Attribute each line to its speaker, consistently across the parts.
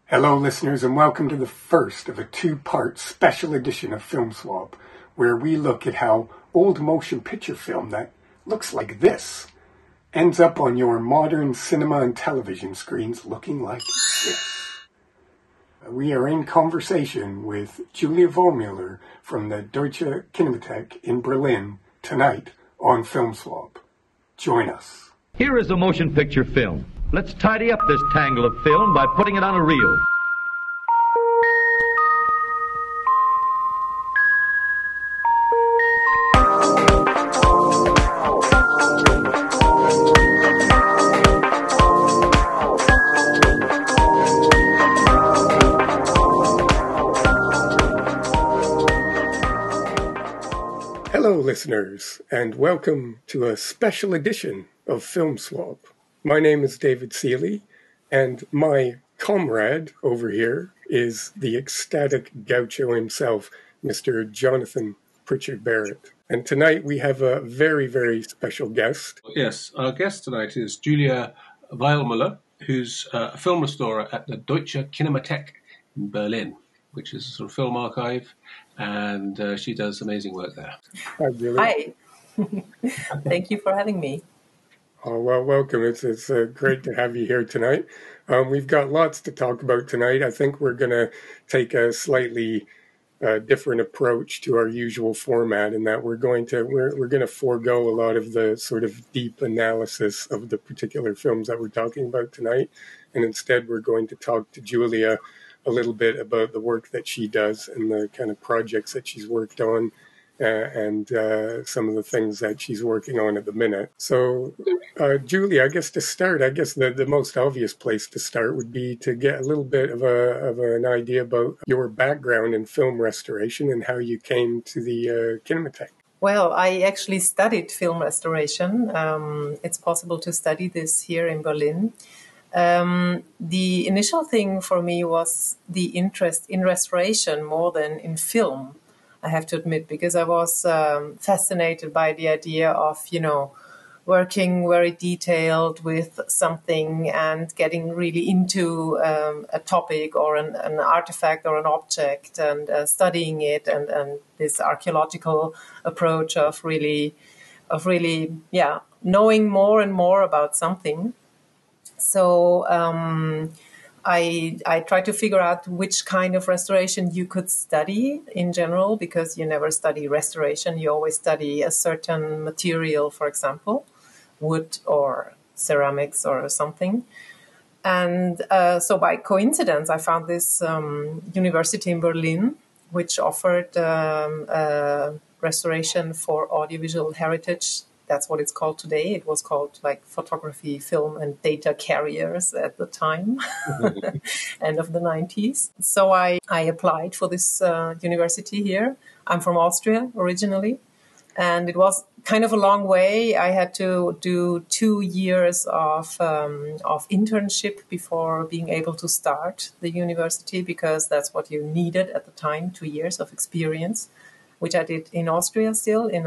Speaker 1: Hello, listeners, and welcome to the first of a two-part special edition of Film Swap, where we look at how old motion picture film that looks like this ends up on your modern cinema and television screens looking like this. We are in conversation with Julia Vollmuller from the Deutsche Kinemathek in Berlin tonight on Film Swap. Join us.
Speaker 2: Here is a motion picture film. Let's tidy up this tangle of film by putting it on a reel.
Speaker 1: Hello, listeners, and welcome to a special edition of Film Swap. My name is David Seeley, and my comrade over here is the ecstatic gaucho himself, Mr. Jonathan Pritchard Barrett. And tonight we have a very, very special guest.
Speaker 3: Yes, our guest tonight is Julia Weilmuller, who's a film restorer at the Deutsche Kinemathek in Berlin, which is a sort of film archive, and she does amazing work there.
Speaker 1: Hi, Julia.
Speaker 4: Hi. Thank you for having me.
Speaker 1: Oh, well, welcome. It's great to have you here tonight. We've got lots to talk about tonight. I think we're going to take a slightly different approach to our usual format in that we're going to forego a lot of the sort of deep analysis of the particular films that we're talking about tonight. And instead, we're going to talk to Julia a little bit about the work that she does and the kind of projects that she's worked on. And some of the things that she's working on at the minute. So, Julia, I guess to start, the most obvious place to start would be to get a little bit of an idea about your background in film restoration and how you came to the Kinemathek.
Speaker 4: Well, I actually studied film restoration. It's possible to study this here in Berlin. The initial thing for me was the interest in restoration more than in film, I have to admit, because I was fascinated by the idea of, working very detailed with something and getting really into a topic or an artifact or an object and studying it and this archaeological approach of really, knowing more and more about something. So I tried to figure out which kind of restoration you could study in general, because you never study restoration. You always study a certain material, for example, wood or ceramics or something. And so by coincidence, I found this university in Berlin, which offered restoration for audiovisual heritage. That's what it's called today. It was called like photography, film, and data carriers at the time, end of the 90s. So I applied for this university here. I'm from Austria originally, and it was kind of a long way. I had to do 2 years of internship before being able to start the university, because that's what you needed at the time, 2 years of experience, which I did in Austria still in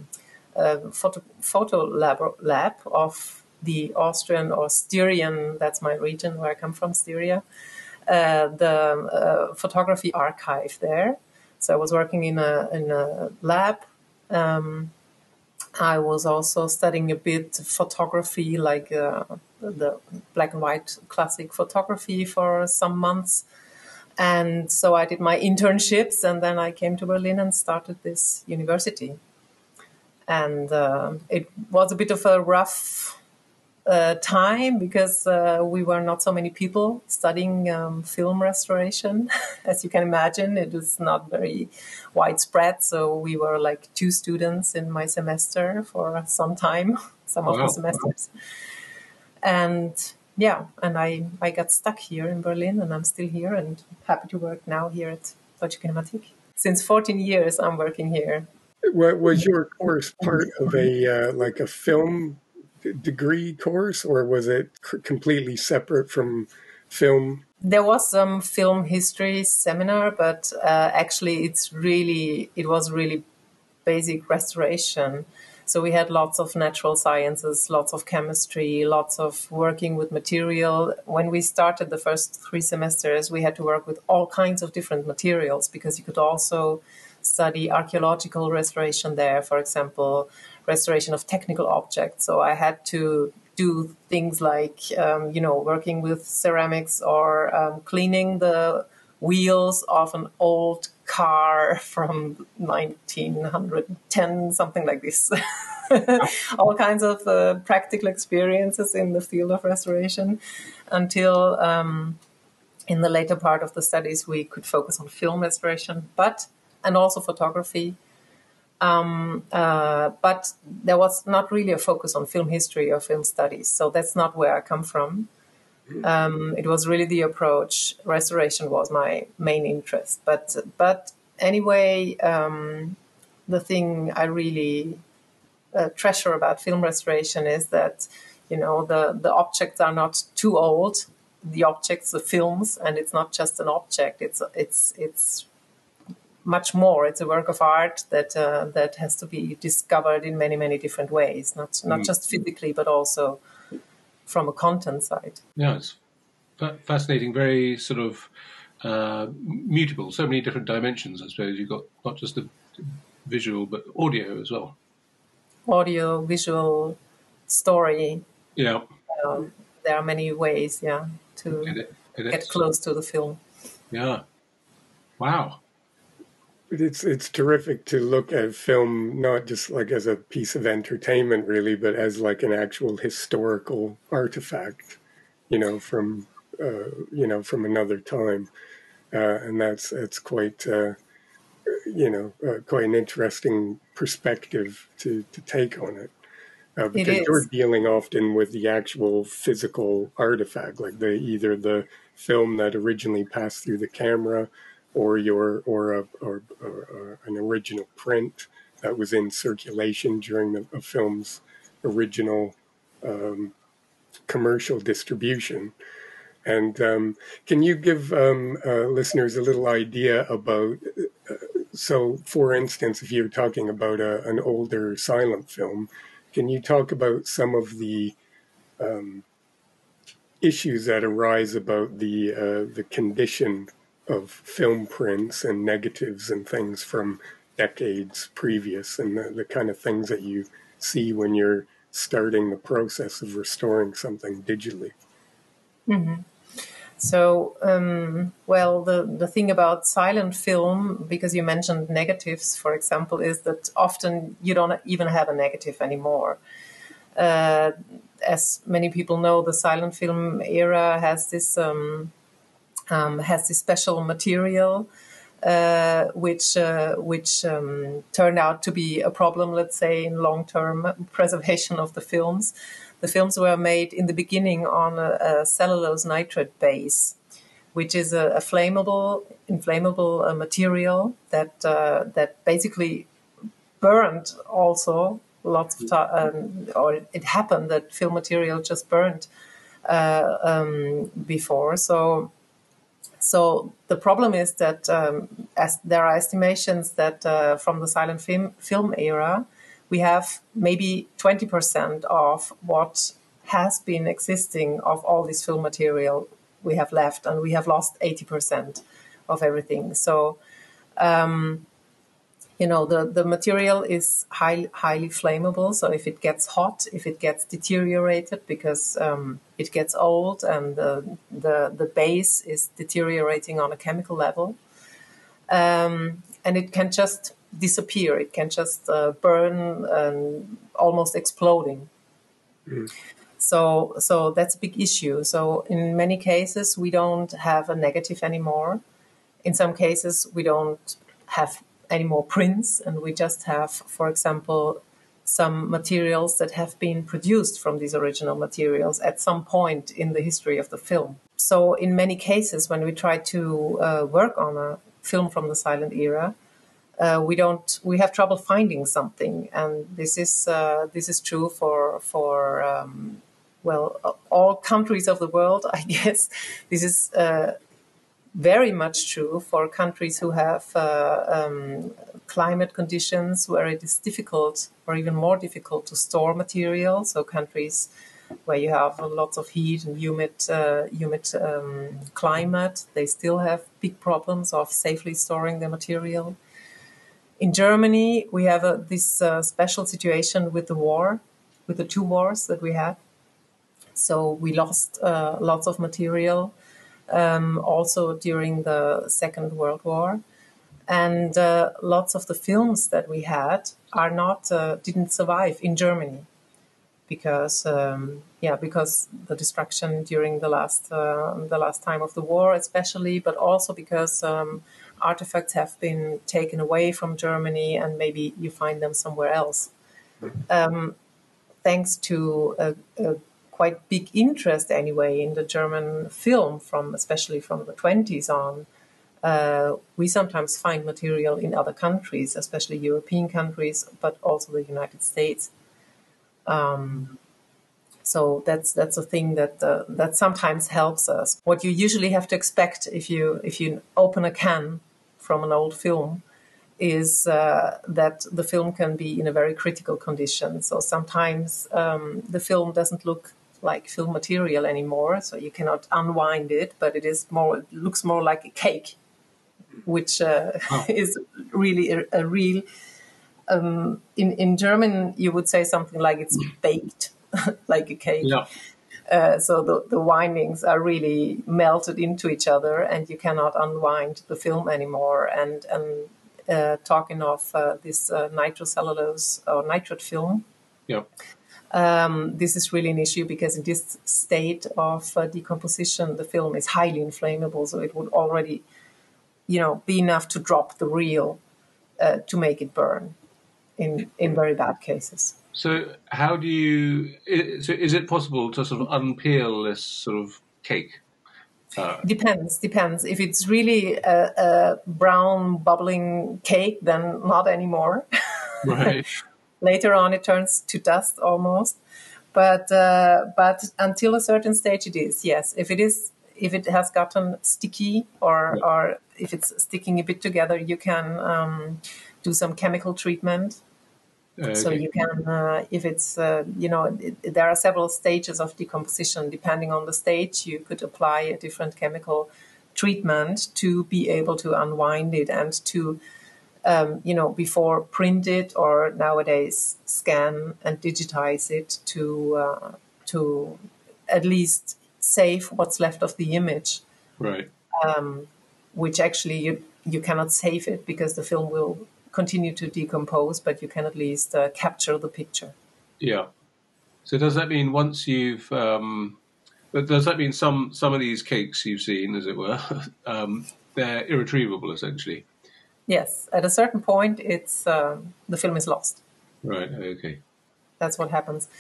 Speaker 4: photo lab of the Austrian or Styrian, that's my region where I come from, Styria, the photography archive there. So I was working in a lab. I was also studying a bit photography, like the black and white classic photography for some months. And so I did my internships, and then I came to Berlin and started this university. And it was a bit of a rough time, because we were not so many people studying film restoration. As you can imagine, it was not very widespread. So we were like 2 students in my semester for some time, some of the semesters. And I got stuck here in Berlin, and I'm still here and happy to work now here at Deutsche Kinemathek. Since 14 years, I'm working here.
Speaker 1: Was your course part of a film degree course, or was it completely separate from film?
Speaker 4: There was some film history seminar, but actually it was really basic restoration. So we had lots of natural sciences, lots of chemistry, lots of working with material. When we started the first 3 semesters, we had to work with all kinds of different materials, because you could also study archaeological restoration there, for example, restoration of technical objects. So I had to do things like, working with ceramics, or cleaning the wheels of an old car from 1910, something like this. All kinds of practical experiences in the field of restoration, until in the later part of the studies we could focus on film restoration, and also photography. But there was not really a focus on film history or film studies, so that's not where I come from. It was really the approach. Restoration was my main interest. But anyway, the thing I really treasure about film restoration is that, the objects are not too old. The objects, the films, and it's not just an object. It's much more. It's a work of art that has to be discovered in many, many different ways. Not just physically, but also from a content side.
Speaker 3: Yeah, it's fascinating. Very sort of mutable. So many different dimensions. I suppose you've got not just the visual, but audio as well.
Speaker 4: Audio, visual, story.
Speaker 3: Yeah.
Speaker 4: There are many ways, to get close to the film.
Speaker 3: Yeah. Wow.
Speaker 1: It's terrific to look at film not just like as a piece of entertainment, really, but as like an actual historical artifact, from another time, and that's quite quite an interesting perspective to take on it. Because you're dealing often with the actual physical artifact, like either the film that originally passed through the camera, or an original print that was in circulation during a film's original commercial distribution. And can you give listeners a little idea about? So, for instance, if you're talking about an older silent film, can you talk about some of the issues that arise about the condition of film prints and negatives and things from decades previous, and the kind of things that you see when you're starting the process of restoring something digitally?
Speaker 4: Mm-hmm. So, the thing about silent film, because you mentioned negatives, for example, is that often you don't even have a negative anymore. As many people know, the silent film era has this special material which turned out to be a problem, let's say, in long-term preservation of the films. The films were made in the beginning on a cellulose nitrate base, which is a inflammable material that basically burned also lots of time, or it happened that film material just burned before. So the problem is that as there are estimations that from the silent film era, we have maybe 20% of what has been existing of all this film material we have left, and we have lost 80% of everything. So, the material is highly flammable. So if it gets hot, if it gets deteriorated because it gets old and the base is deteriorating on a chemical level, and it can just disappear. It can just burn and almost exploding. Mm. So that's a big issue. So in many cases, we don't have a negative anymore. In some cases, we don't have any more prints, and we just have, for example, some materials that have been produced from these original materials at some point in the history of the film. So in many cases, when we try to work on a film from the silent era, we have trouble finding something, and this is true for all countries of the world, I guess. This is very much true for countries who have climate conditions where it is difficult or even more difficult to store material. So countries where you have lots of heat and humid climate, they still have big problems of safely storing the material. In Germany, we have this special situation with the war, with the 2 wars that we had. So we lost lots of material also during the Second World War. And lots of the films that we had are not didn't survive in Germany because because the destruction during the last time of the war, especially, but also because artifacts have been taken away from Germany and maybe you find them somewhere else. Thanks to a quite big interest anyway in the German film, especially from the 20s on. We sometimes find material in other countries, especially European countries, but also the United States. So that's a thing that sometimes helps us. What you usually have to expect if you open a can from an old film is that the film can be in a very critical condition. So sometimes the film doesn't look like film material anymore, so you cannot unwind it, but it looks more like a cake, which is really a real. In German, you would say something like it's baked, like a cake.
Speaker 3: Yeah.
Speaker 4: So the windings are really melted into each other, and you cannot unwind the film anymore. And talking of this nitrocellulose or nitrate film,
Speaker 3: Yeah.
Speaker 4: this is really an issue because in this state of decomposition, the film is highly inflammable. So it would already, be enough to drop the reel to make it burn in very bad cases.
Speaker 3: So how do you? So is it possible to sort of unpeel this sort of cake?
Speaker 4: Depends. If it's really a brown bubbling cake, then not anymore.
Speaker 3: Right.
Speaker 4: Later on, it turns to dust almost. But until a certain stage, it is, yes. If it has gotten sticky or if it's sticking a bit together, you can do some chemical treatment.
Speaker 3: Okay.
Speaker 4: So you can, if it's, there are several stages of decomposition. Depending on the stage, you could apply a different chemical treatment to be able to unwind it and to, before print it or nowadays scan and digitize it to at least save what's left of the image.
Speaker 3: Right.
Speaker 4: Which actually you cannot save it because the film will continue to decompose, but you can at least capture the picture.
Speaker 3: Yeah. So does that mean once you've, but does that mean some of these cakes you've seen, as it were, they're irretrievable essentially?
Speaker 4: Yes. At a certain point, it's the film is lost.
Speaker 3: Right. Okay.
Speaker 4: That's what happens.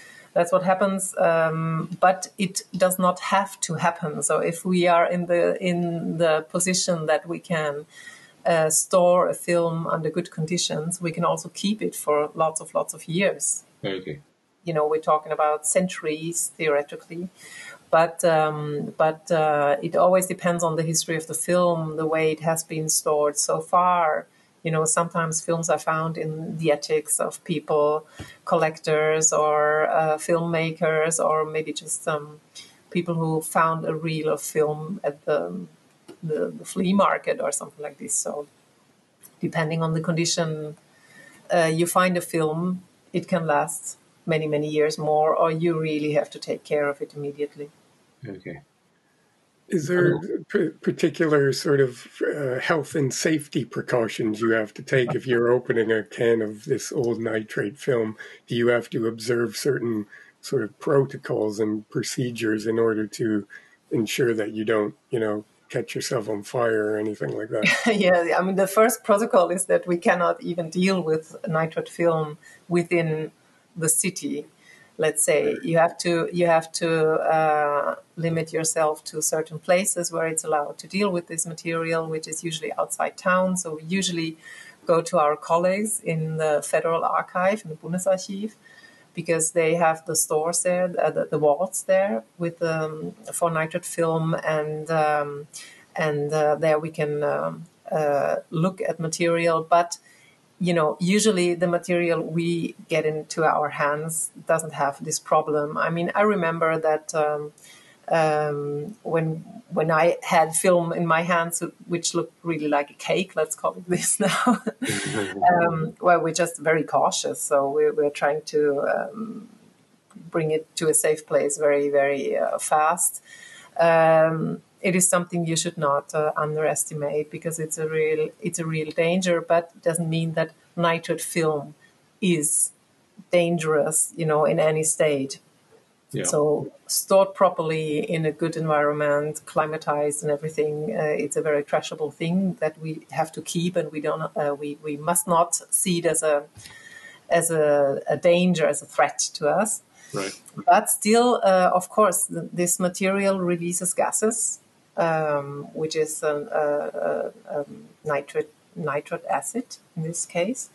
Speaker 4: But it does not have to happen. So if we are in the position that we can store a film under good conditions, we can also keep it for lots of years.
Speaker 3: Okay.
Speaker 4: We're talking about centuries theoretically, but it always depends on the history of the film, the way it has been stored so far. Sometimes films are found in the attics of people, collectors or filmmakers, or maybe just people who found a reel of film at the flea market or something like this. So depending on the condition you find a film, it can last many years more, or you really have to take care of it immediately.
Speaker 3: Okay.
Speaker 1: Is there particular sort of health and safety precautions you have to take if you're opening a can of this old nitrate film? Do you have to observe certain sort of protocols and procedures in order to ensure that you don't, catch yourself on fire or anything like that?
Speaker 4: Yeah, I mean, the first protocol is that we cannot even deal with nitrate film within the city. Let's say you have to limit yourself to certain places where it's allowed to deal with this material, which is usually outside town. So we usually go to our colleagues in the Federal Archive, in the Bundesarchiv, because they have the stores there, the vaults there with for nitrate film, and and there we can look at material. But usually the material we get into our hands doesn't have this problem. I mean, I remember that when I had film in my hands, which looked really like a cake, let's call it this now, well, we're just very cautious. So we're trying to bring it to a safe place very, very fast. It is something you should not underestimate, because it's a real danger. But it doesn't mean that nitrate film is dangerous, in any state.
Speaker 3: Yeah.
Speaker 4: So stored properly in a good environment, climatized and everything, it's a very trashable thing that we have to keep, and we must not see it as a danger, as a threat to us.
Speaker 3: Right.
Speaker 4: But still, of course, this material releases gases, which is nitric acid in this case.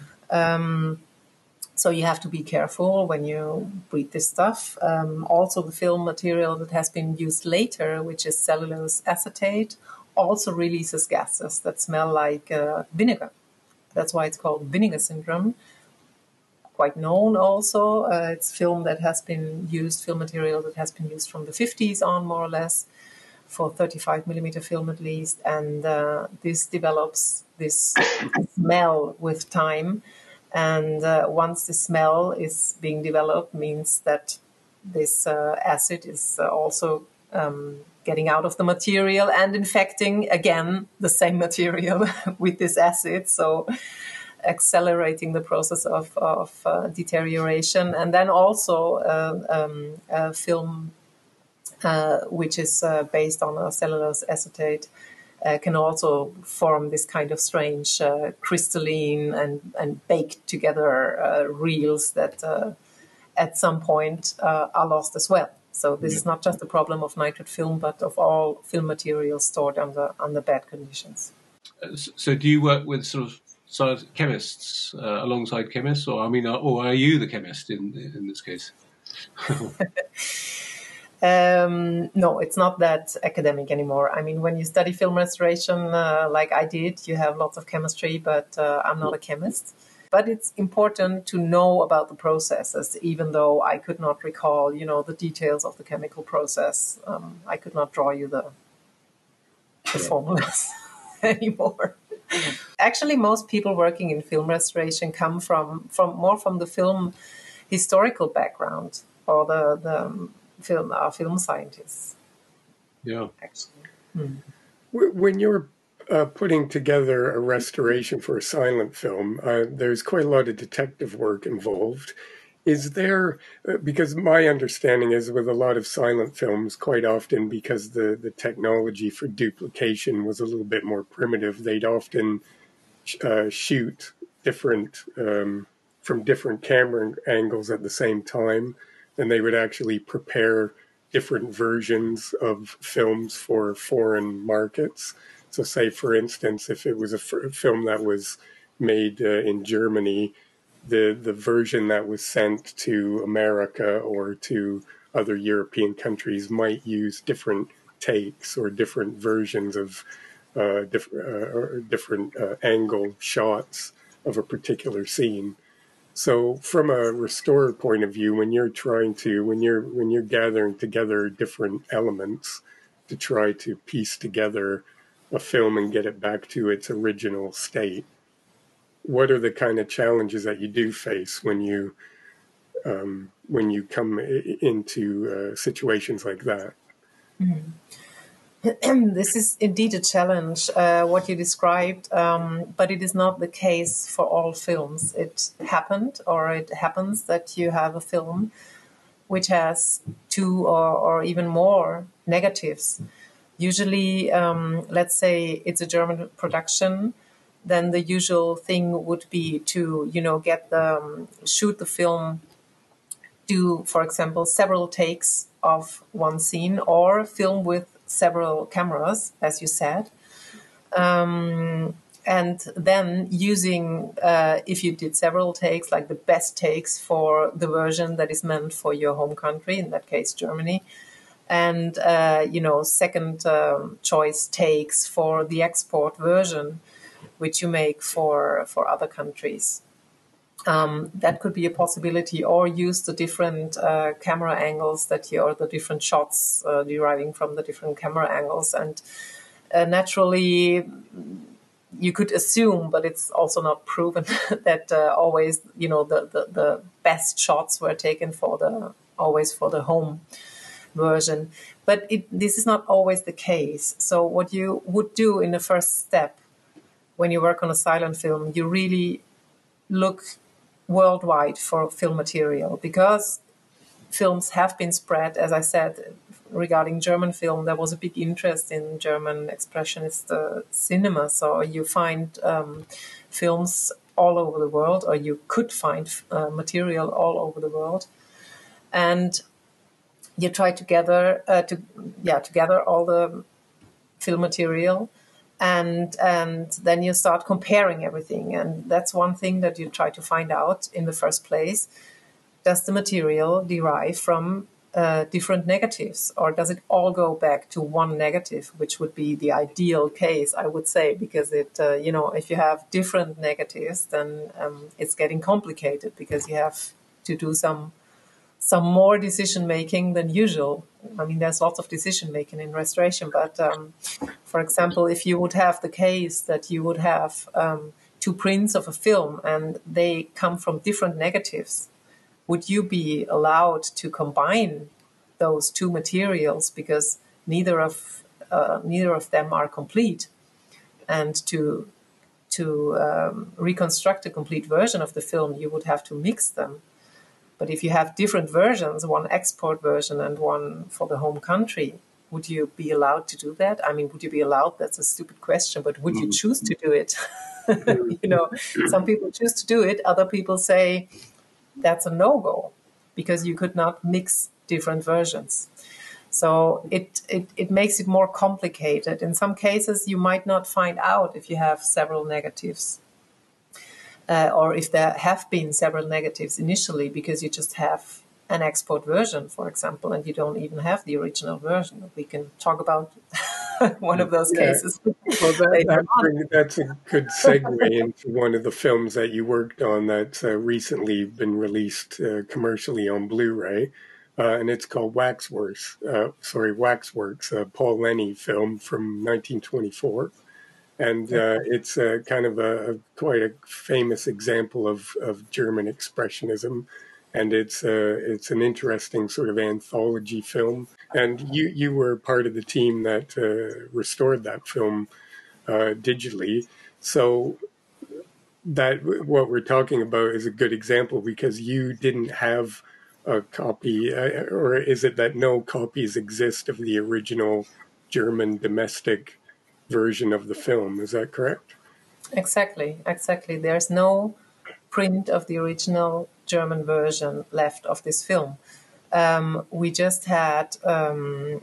Speaker 4: So you have to be careful when you breathe this stuff. Also, the film material that has been used later, which is cellulose acetate, also releases gases that smell like vinegar. That's why it's called vinegar syndrome. Quite known also. It's film material that has been used from the 50s on, more or less, for 35 millimeter film at least. And this develops this smell with time. And once the smell is being developed, means that this acid is also getting out of the material and infecting, again, the same material with this acid. So accelerating the process of deterioration. And then also film, which is based on a cellulose acetate, can also form this kind of strange crystalline and baked together reels that at some point are lost as well. So this is not just a problem of nitrate film, but of all film materials stored under bad conditions.
Speaker 3: So do you work with sort of chemists alongside chemists, or are you the chemist in this case?
Speaker 4: No, it's not that academic anymore. I mean, when you study film restoration like I did, you have lots of chemistry, but I'm not a chemist. But it's important to know about the processes, even though I could not recall, the details of the chemical process. I could not draw you the formulas anymore. Actually, most people working in film restoration come from the film historical background, or the film scientists.
Speaker 3: Yeah.
Speaker 4: Actually.
Speaker 1: When you're putting together a restoration for a silent film, there's quite a lot of detective work involved. Is there, because my understanding is with a lot of silent films, quite often because the technology for duplication was a little bit more primitive, they'd often shoot different from different camera angles at the same time, and they would actually prepare different versions of films for foreign markets. So say, for instance, if it was a film that was made in Germany, the version that was sent to America or to other European countries might use different takes or different versions of different angle shots of a particular scene. So from a restorer point of view, when you're gathering together different elements to try to piece together a film and get it back to its original state, what are the kind of challenges that you do face when you come into situations like that?
Speaker 4: This is indeed a challenge, what you described, but it is not the case for all films. It happens that you have a film which has two or even more negatives. Usually, let's say it's a German production, then the usual thing would be to, shoot the film, do, for example, several takes of one scene, or film with several cameras, as you said. And then using, if you did several takes, like the best takes for the version that is meant for your home country, in that case, Germany, and second choice takes for the export version, which you make for other countries. That could be a possibility, or use the different camera angles or the different shots deriving from the different camera angles. And naturally, you could assume, but it's also not proven, that always, the best shots were taken always for the home version. But this is not always the case. So what you would do in the first step when you work on a silent film, you really look worldwide for film material, because films have been spread. As I said, regarding German film, there was a big interest in German expressionist cinema. So you find films all over the world, or you could find material all over the world, and you try to gather all the film material. And then you start comparing everything. And that's one thing that you try to find out in the first place. Does the material derive from different negatives, or does it all go back to one negative, which would be the ideal case, I would say, because if you have different negatives, then it's getting complicated, because you have to do some more decision making than usual. I mean, there's lots of decision making in restoration, but for example, if you would have the case that you would have two prints of a film and they come from different negatives, would you be allowed to combine those two materials, because neither of them are complete, and to reconstruct a complete version of the film, you would have to mix them? But if you have different versions, one export version and one for the home country, would you be allowed to do that? I mean, would you be allowed? That's a stupid question, but would you choose to do it? Some people choose to do it. Other people say that's a no-go, because you could not mix different versions. So it makes it more complicated. In some cases, you might not find out if you have several negatives. Or if there have been several negatives initially, because you just have an export version, for example, and you don't even have the original version. We can talk about one of those cases.
Speaker 1: Well, that's a good segue into one of the films that you worked on that's recently been released commercially on Blu-ray, and it's called Waxworks, Paul Lenny film from 1924. And it's kind of quite a famous example of German expressionism, and it's an interesting sort of anthology film. And you were part of the team that restored that film digitally. So that what we're talking about is a good example, because you didn't have a copy, or is it that no copies exist of the original German domestic version of the film? Is that correct?
Speaker 4: Exactly. There's no print of the original German version left of this film. We just had some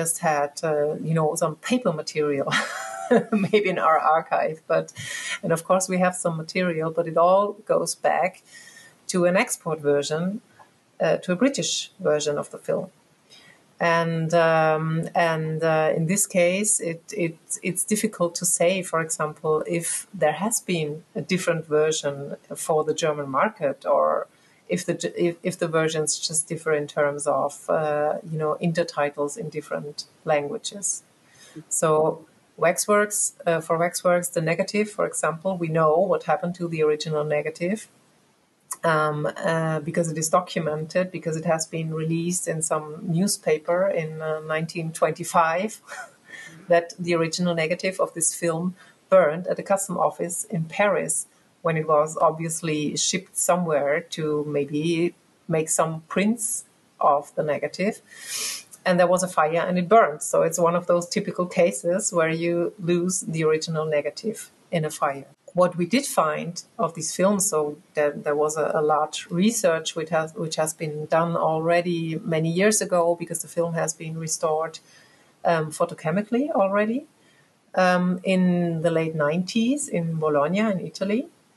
Speaker 4: paper material, maybe in our archive, and of course we have some material, but it all goes back to an export version, to a British version of the film. And in this case, it's difficult to say, for example, if there has been a different version for the German market, or if the versions just differ in terms of intertitles in different languages. So Waxworks, the negative, for example, we know what happened to the original negative. Because it is documented, because it has been released in some newspaper in 1925, that the original negative of this film burned at the custom office in Paris, when it was obviously shipped somewhere to maybe make some prints of the negative. And there was a fire and it burned. So it's one of those typical cases where you lose the original negative in a fire. What we did find of these films, so there was a large research which has been done already many years ago, because the film has been restored photochemically already in the late 90s in Bologna in Italy.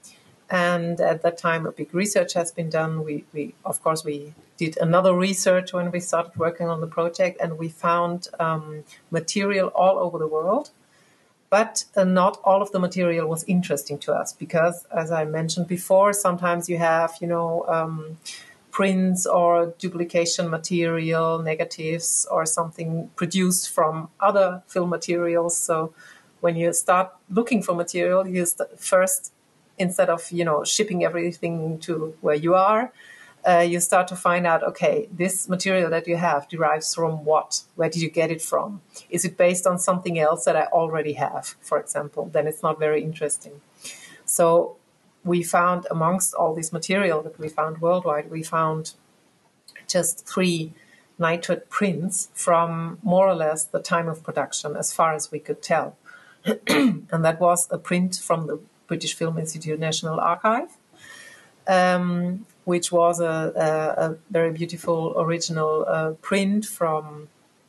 Speaker 4: And at that time, a big research has been done. We of course, we did another research when we started working on the project, and we found material all over the world. But not all of the material was interesting to us because, as I mentioned before, sometimes you have, prints or duplication material, negatives, or something produced from other film materials. So when you start looking for material, you first, instead of, shipping everything to where you are, you start to find out, okay, this material that you have derives from what? Where did you get it from? Is it based on something else that I already have, for example? Then it's not very interesting. So we found, amongst all this material that we found worldwide, we found just 3 nitrate prints from more or less the time of production, as far as we could tell. And that was a print from the British Film Institute National Archive, which was a very beautiful original print from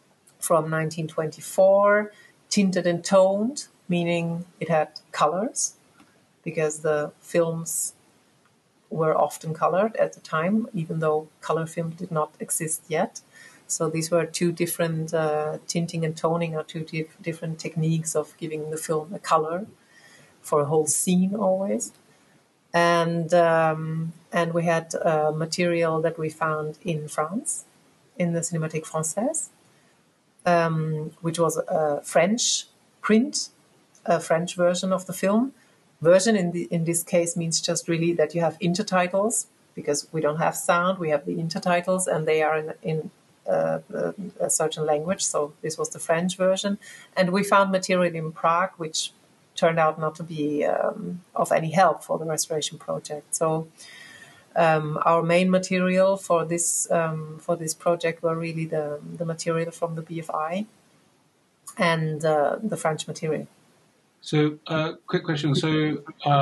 Speaker 4: 1924, tinted and toned, meaning it had colors, because the films were often colored at the time, even though color film did not exist yet. So these were 2 different tinting and toning, are 2 different techniques of giving the film a color for a whole scene always. And we had material that we found in France, in the Cinémathèque Française, which was a French print, a French version of the film. Version in this case means just really that you have intertitles, because we don't have sound, we have the intertitles, and they are in a certain language. So this was the French version. And we found material in Prague, which turned out not to be of any help for the restoration project. So our main material for this project were really the material from the BFI and the French material.
Speaker 3: So, quick question. So,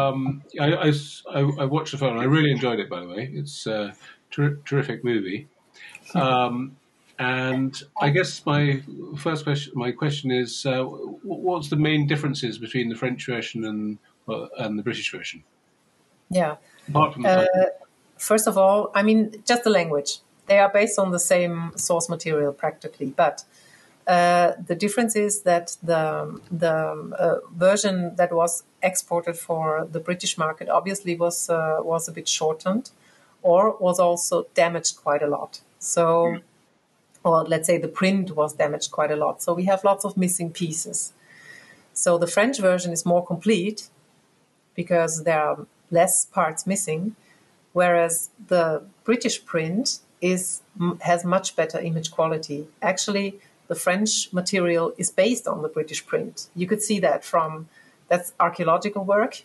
Speaker 3: I watched the film. I really enjoyed it, by the way. It's a terrific movie. And I guess my question is, what's the main differences between the French version and the British version?
Speaker 4: Yeah.
Speaker 3: Apart from the title.
Speaker 4: First of all, I mean, just the language. They are based on the same source material practically, but the difference is that the version that was exported for the British market obviously was a bit shortened, or was also damaged quite a lot. So, or let's say the print was damaged quite a lot. So we have lots of missing pieces. So the French version is more complete because there are less parts missing, whereas the British print has much better image quality. Actually, the French material is based on the British print. You could see that that's archaeological work.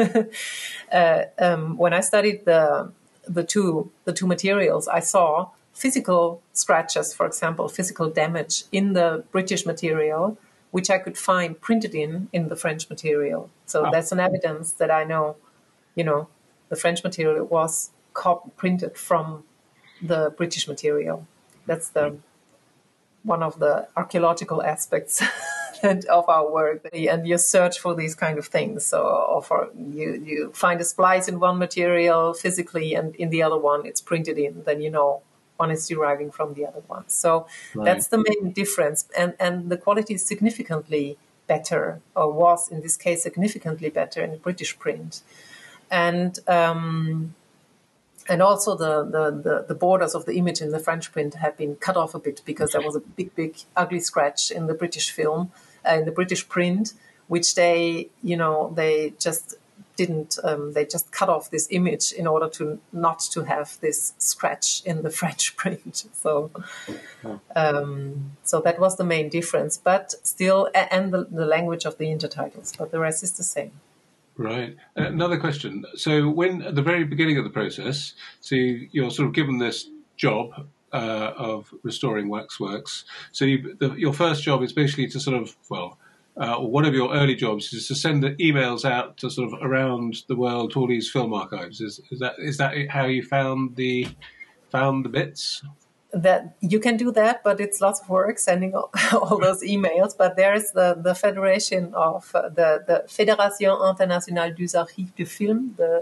Speaker 4: When I studied the two materials, I saw physical scratches, for example, physical damage in the British material, which I could find printed in the French material. So that's an evidence that I know, the French material was printed from the British material. That's one of the archaeological aspects of our work. And you search for these kind of things. So you find a splice in one material physically, and in the other one it's printed in, then one is deriving from the other one. So That's the main difference. And the quality is significantly better, or was in this case significantly better in the British print. And also the borders of the image in the French print have been cut off a bit, because there was a big ugly scratch in the British film, in the British print, which they just didn't. They just cut off this image in order to not to have this scratch in the French print. So that was the main difference. But still, and the language of the intertitles. But the rest is the same.
Speaker 3: Right. Another question. So when at the very beginning of the process, so you're sort of given this job of restoring waxworks. So your first job is basically to sort of, one of your early jobs is to send the emails out to sort of around the world to all these film archives. Is that how you found the bits?
Speaker 4: That you can do that, but it's lots of work sending all those emails. But there's the federation of the Fédération Internationale des Archives du Film, the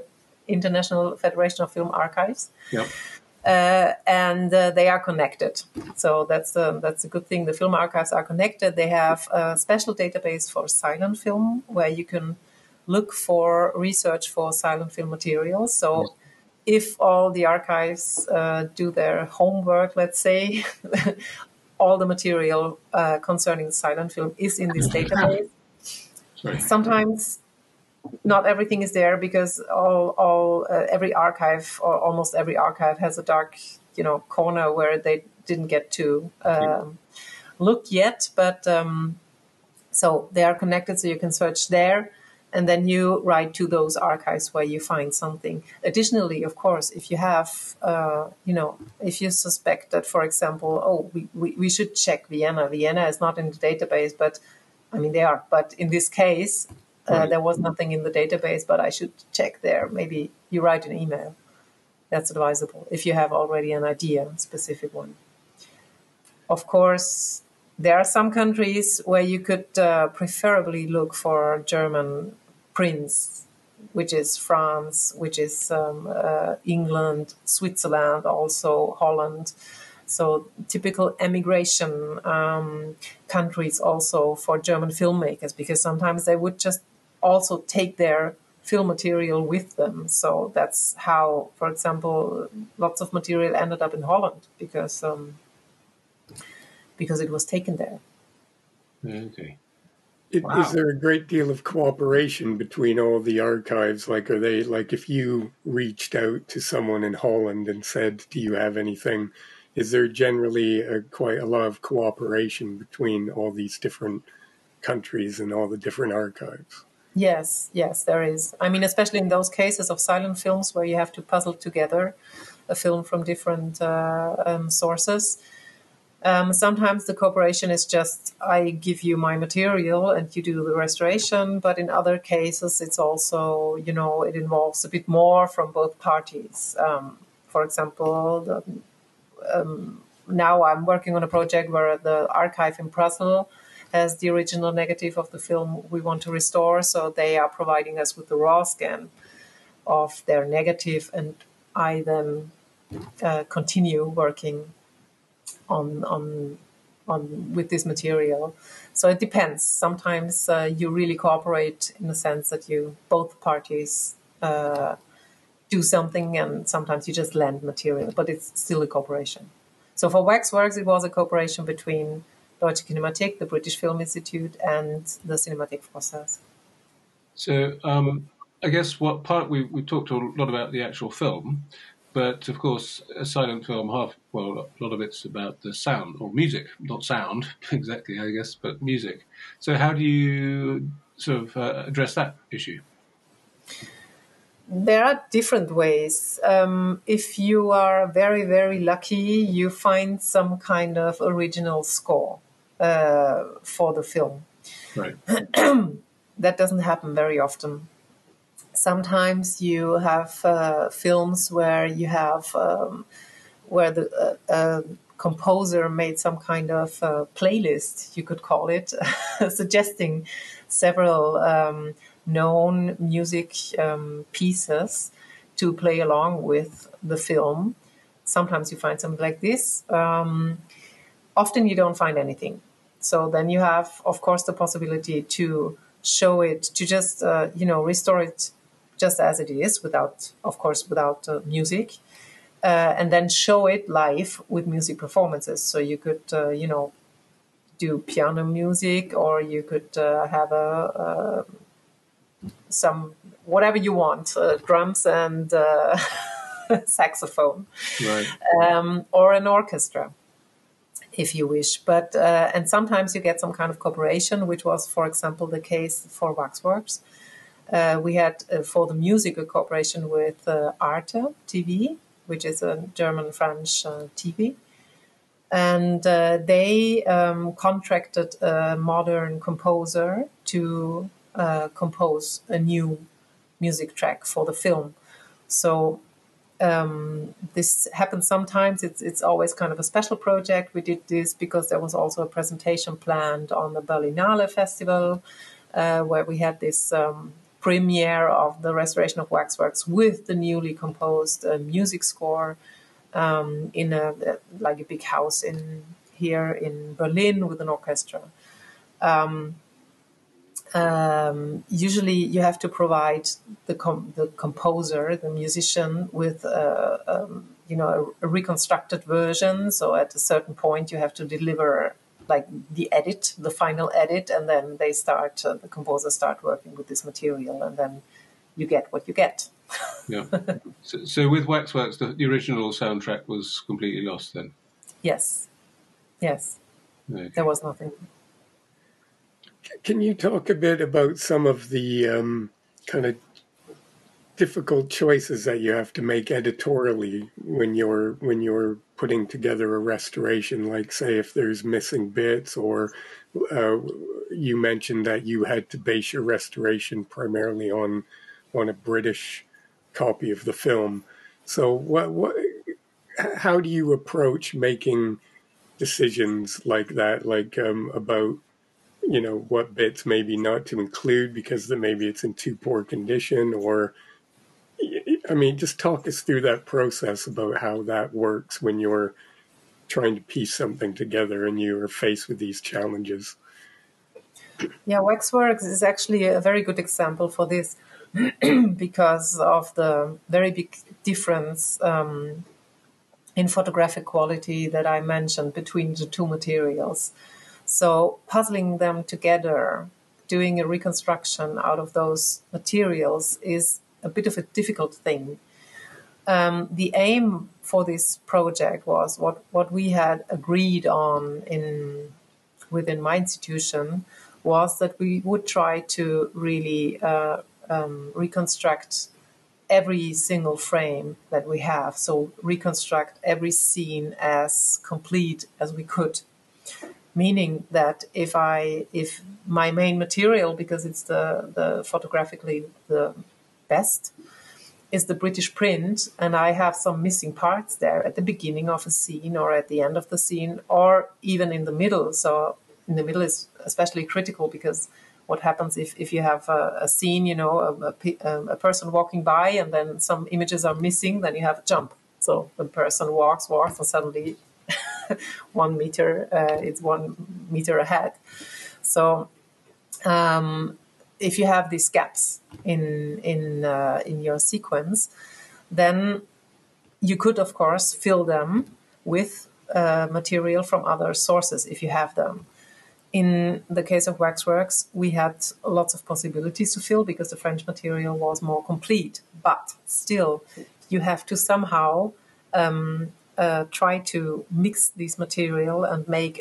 Speaker 4: International Federation of Film Archives.
Speaker 3: Yep.
Speaker 4: And they are connected. So that's a good thing. The film archives are connected. They have a special database for silent film where you can look for research for silent film materials. So if all the archives do their homework, let's say, all the material concerning silent film is in this database.
Speaker 3: Sorry.
Speaker 4: Sometimes not everything is there because every archive or almost every archive has a dark, corner where they didn't get to look yet. But so they are connected, so you can search there, and then you write to those archives where you find something. Additionally, of course, if you have, if you suspect that, for example, we should check Vienna. Vienna is not in the database, but I mean they are. But in this case. There was nothing in the database, but I should check there. Maybe you write an email. That's advisable if you have already an idea, a specific one. Of course, there are some countries where you could preferably look for German prints, which is France, which is England, Switzerland, also Holland. So typical emigration countries also for German filmmakers, because sometimes they would just also take their film material with them. So that's how, for example, lots of material ended up in Holland because it was taken there.
Speaker 3: Okay.
Speaker 1: Wow. Is there a great deal of cooperation between all the archives? Like, are they, like, if you reached out to someone in Holland and said, do you have anything, is there generally quite a lot of cooperation between all these different countries and all the different archives?
Speaker 4: Yes, there is. I mean, especially in those cases of silent films where you have to puzzle together a film from different sources. Sometimes the cooperation is just, I give you my material and you do the restoration. But in other cases, it's also, it involves a bit more from both parties. For example, now I'm working on a project where the archive in Brussels has the original negative of the film we want to restore. So they are providing us with the raw scan of their negative, and I then continue working on with this material. So it depends. Sometimes you really cooperate in the sense that both parties do something, and sometimes you just lend material, but it's still a cooperation. So for Waxworks, it was a cooperation between Deutsche Kinemathek, the British Film Institute, and the Cinémathèque Française.
Speaker 3: So I guess what part we talked a lot about the actual film, but of course a silent film, a lot of it's about the sound or music, not sound exactly, I guess, but music. So how do you sort of address that issue?
Speaker 4: There are different ways. If you are very, very lucky, you find some kind of original score for the film.
Speaker 3: Right.
Speaker 4: That doesn't happen very often. Sometimes you have films where you have where the composer made some kind of playlist, you could call it, suggesting several known music pieces to play along with the film. Sometimes you find something like this. Often you don't find anything. So then you have, of course, the possibility to show it, to just, restore it just as it is, without music, and then show it live with music performances. So you could, do piano music, or you could have some whatever you want, drums and saxophone,
Speaker 3: right.
Speaker 4: Or an orchestra, if you wish. But and sometimes you get some kind of cooperation, which was, for example, the case for Waxworks. We had for the music a cooperation with Arte TV, which is a German-French TV. And they contracted a modern composer to compose a new music track for the film. So this happens sometimes. It's always kind of a special project. We did this because there was also a presentation planned on the Berlinale Festival, where we had this premiere of the restoration of Waxworks with the newly composed music score in a big house here in Berlin with an orchestra. Usually you have to provide the composer, the musician, with a reconstructed version. So at a certain point you have to deliver like the final edit, and then the composers start working with this material, and then you get what you get.
Speaker 3: Yeah. So with Waxworks, the original soundtrack was completely lost then?
Speaker 4: Yes. Okay. There was nothing.
Speaker 1: Can you talk a bit about some of the kind of difficult choices that you have to make editorially when you're putting together a restoration? Like, say, if there's missing bits, or you mentioned that you had to base your restoration primarily on a British copy of the film. So, how do you approach making decisions like that? Like about, what bits maybe not to include because maybe it's in too poor condition, or, just talk us through that process about how that works when you're trying to piece something together and you are faced with these challenges.
Speaker 4: Yeah, Waxworks is actually a very good example for this because of the very big difference in photographic quality that I mentioned between the two materials. So puzzling them together, doing a reconstruction out of those materials is a bit of a difficult thing. The aim for this project was what we had agreed on within my institution was that we would try to really reconstruct every single frame that we have. So reconstruct every scene as complete as we could. Meaning that if my main material, because it's the photographically the best, is the British print, and I have some missing parts there at the beginning of a scene or at the end of the scene or even in the middle. So in the middle is especially critical because what happens if you have a scene, a person walking by and then some images are missing, then you have a jump. So the person walks and suddenly 1 meter, it's 1 meter ahead. So if you have these gaps in your sequence, then you could, of course, fill them with material from other sources if you have them. In the case of Waxworks, we had lots of possibilities to fill because the French material was more complete. But still, you have to somehow try to mix this material and make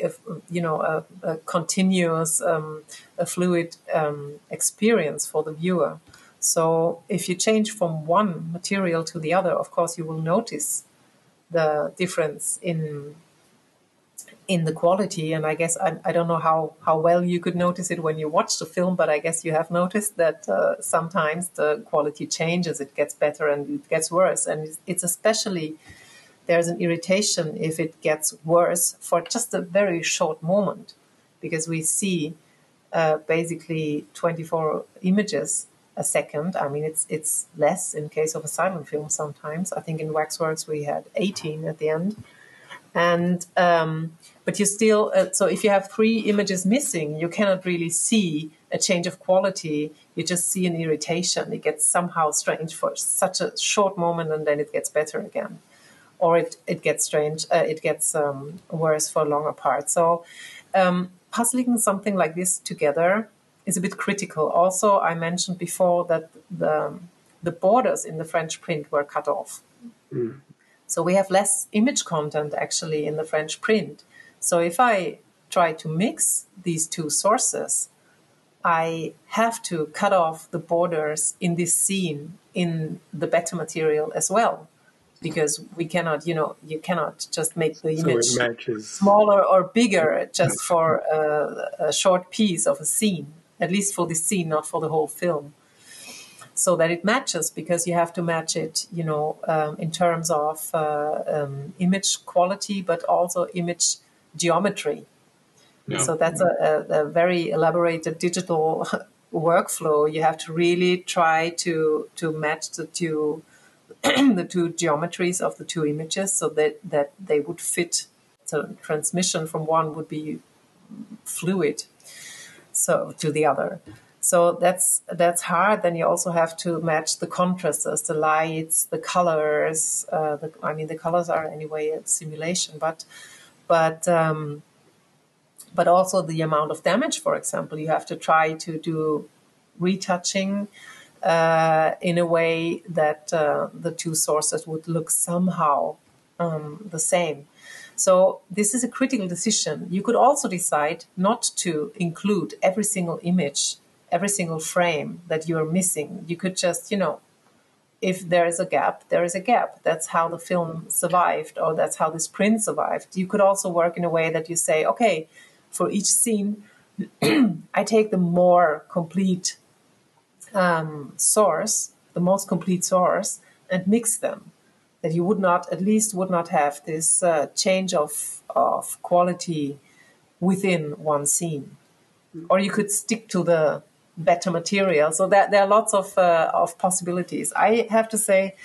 Speaker 4: a continuous, a fluid experience for the viewer. So if you change from one material to the other, of course, you will notice the difference in the quality. And I guess I don't know how well you could notice it when you watch the film, but I guess you have noticed that sometimes the quality changes, it gets better and it gets worse. And it's especially, there's an irritation if it gets worse for just a very short moment, because we see basically 24 images a second. I mean, it's less in case of a silent film sometimes. I think in Waxworks we had 18 at the end. And but you still, so if you have 3 images missing, you cannot really see a change of quality. You just see an irritation. It gets somehow strange for such a short moment, and then it gets better again. Or it gets strange, it gets worse for a longer part. So puzzling something like this together is a bit critical. Also, I mentioned before that the borders in the French print were cut off. Mm. So we have less image content actually in the French print. So if I try to mix these two sources, I have to cut off the borders in this scene in the better material as well. Because we cannot, you cannot just make the image smaller or bigger just for a short piece of a scene, at least for this scene, not for the whole film. So that it matches, because you have to match it, in terms of image quality, but also image geometry. Yeah. So that's a very elaborated digital workflow, you have to really try to match the two the two geometries of the two images so that they would fit. So transmission from one would be fluid, so to the other. So that's hard. Then you also have to match the contrasts, the lights, the colors. The colors are anyway a simulation, but also the amount of damage. For example, you have to try to do retouching in a way that the two sources would look somehow the same. So this is a critical decision. You could also decide not to include every single image, every single frame that you're missing. You could just, if there is a gap, there is a gap. That's how the film survived, or that's how this print survived. You could also work in a way that you say, okay, for each scene, I take the more complete source, the most complete source, and mix them. That you would not have this change of quality within one scene, or you could stick to the better material. So that there are lots of possibilities. I have to say,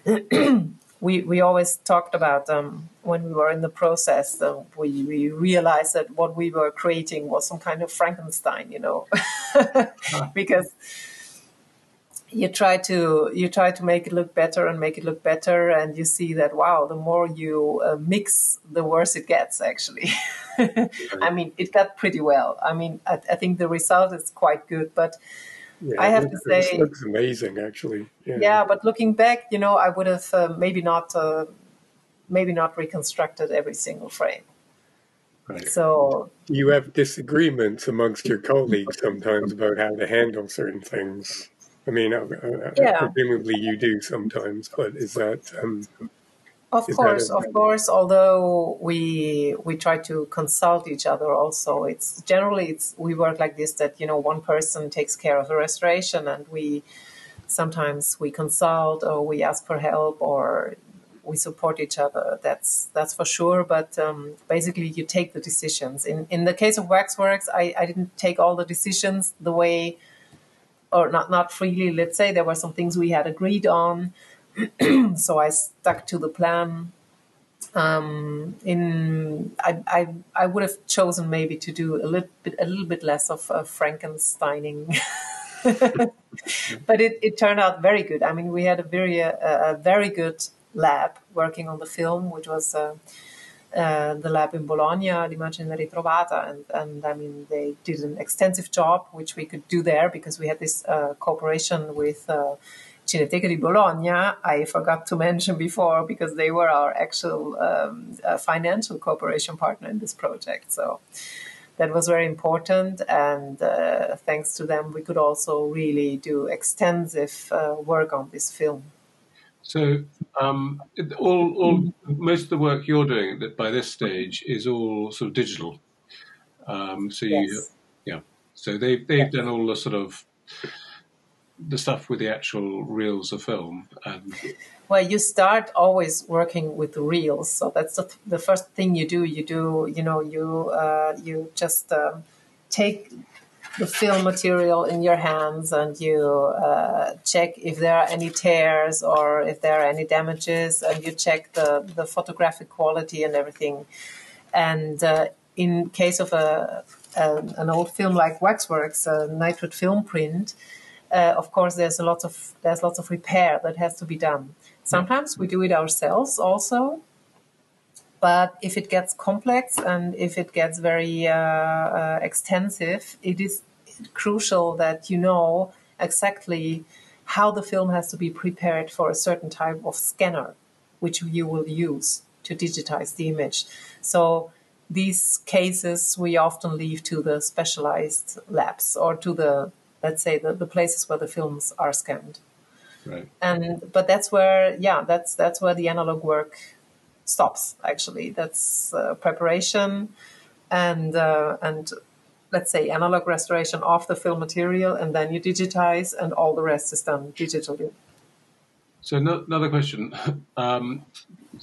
Speaker 4: we always talked about when we were in the process. We realized that what we were creating was some kind of Frankenstein, because you try to make it look better and make it look better, and you see that, wow, the more you mix, the worse it gets, actually. I mean, it got pretty well. I mean, I think the result is quite good, but I have to say,
Speaker 1: it looks amazing, actually.
Speaker 4: Yeah, but looking back, I would have maybe not reconstructed every single frame.
Speaker 1: Right.
Speaker 4: So
Speaker 1: you have disagreements amongst your colleagues sometimes about how to handle certain things. I mean, presumably you do sometimes, but is that...
Speaker 4: Of course. Although we try to consult each other, also it's we work like this, that one person takes care of the restoration, and sometimes we consult, or we ask for help, or we support each other. That's for sure. But basically, you take the decisions. In the case of Waxworks, I didn't take all the decisions the way, or not freely. Let's say there were some things we had agreed on. So I stuck to the plan. I would have chosen maybe to do a little bit less of Frankensteining, but it turned out very good. I mean, we had a very good lab working on the film, which was the lab in Bologna, l'Immagine Ritrovata, and I mean, they did an extensive job, which we could do there because we had this cooperation with Cineteca di Bologna. I forgot to mention before, because they were our actual financial cooperation partner in this project. So that was very important, and thanks to them, we could also really do extensive work on this film.
Speaker 3: So most of the work you're doing by this stage is all sort of digital.
Speaker 4: Yes.
Speaker 3: So they've done all the sort of the stuff with the actual reels of film.
Speaker 4: Well, you start always working with the reels, so that's the first thing you do. You just take the film material in your hands, and you check if there are any tears or if there are any damages, and you check the photographic quality and everything. And in case of an old film like Waxworks, a nitrate film print, of course, there's lots of repair that has to be done. Sometimes we do it ourselves also, but if it gets complex and if it gets very extensive, it is crucial that you know exactly how the film has to be prepared for a certain type of scanner, which you will use to digitize the image. So these cases we often leave to the specialized labs, or to the, let's say, the places where the films are scanned.
Speaker 3: Right.
Speaker 4: But that's where the analog work stops. Actually, that's preparation and let's say analog restoration of the film material, and then you digitize, and all the rest is done digitally.
Speaker 3: So another question. So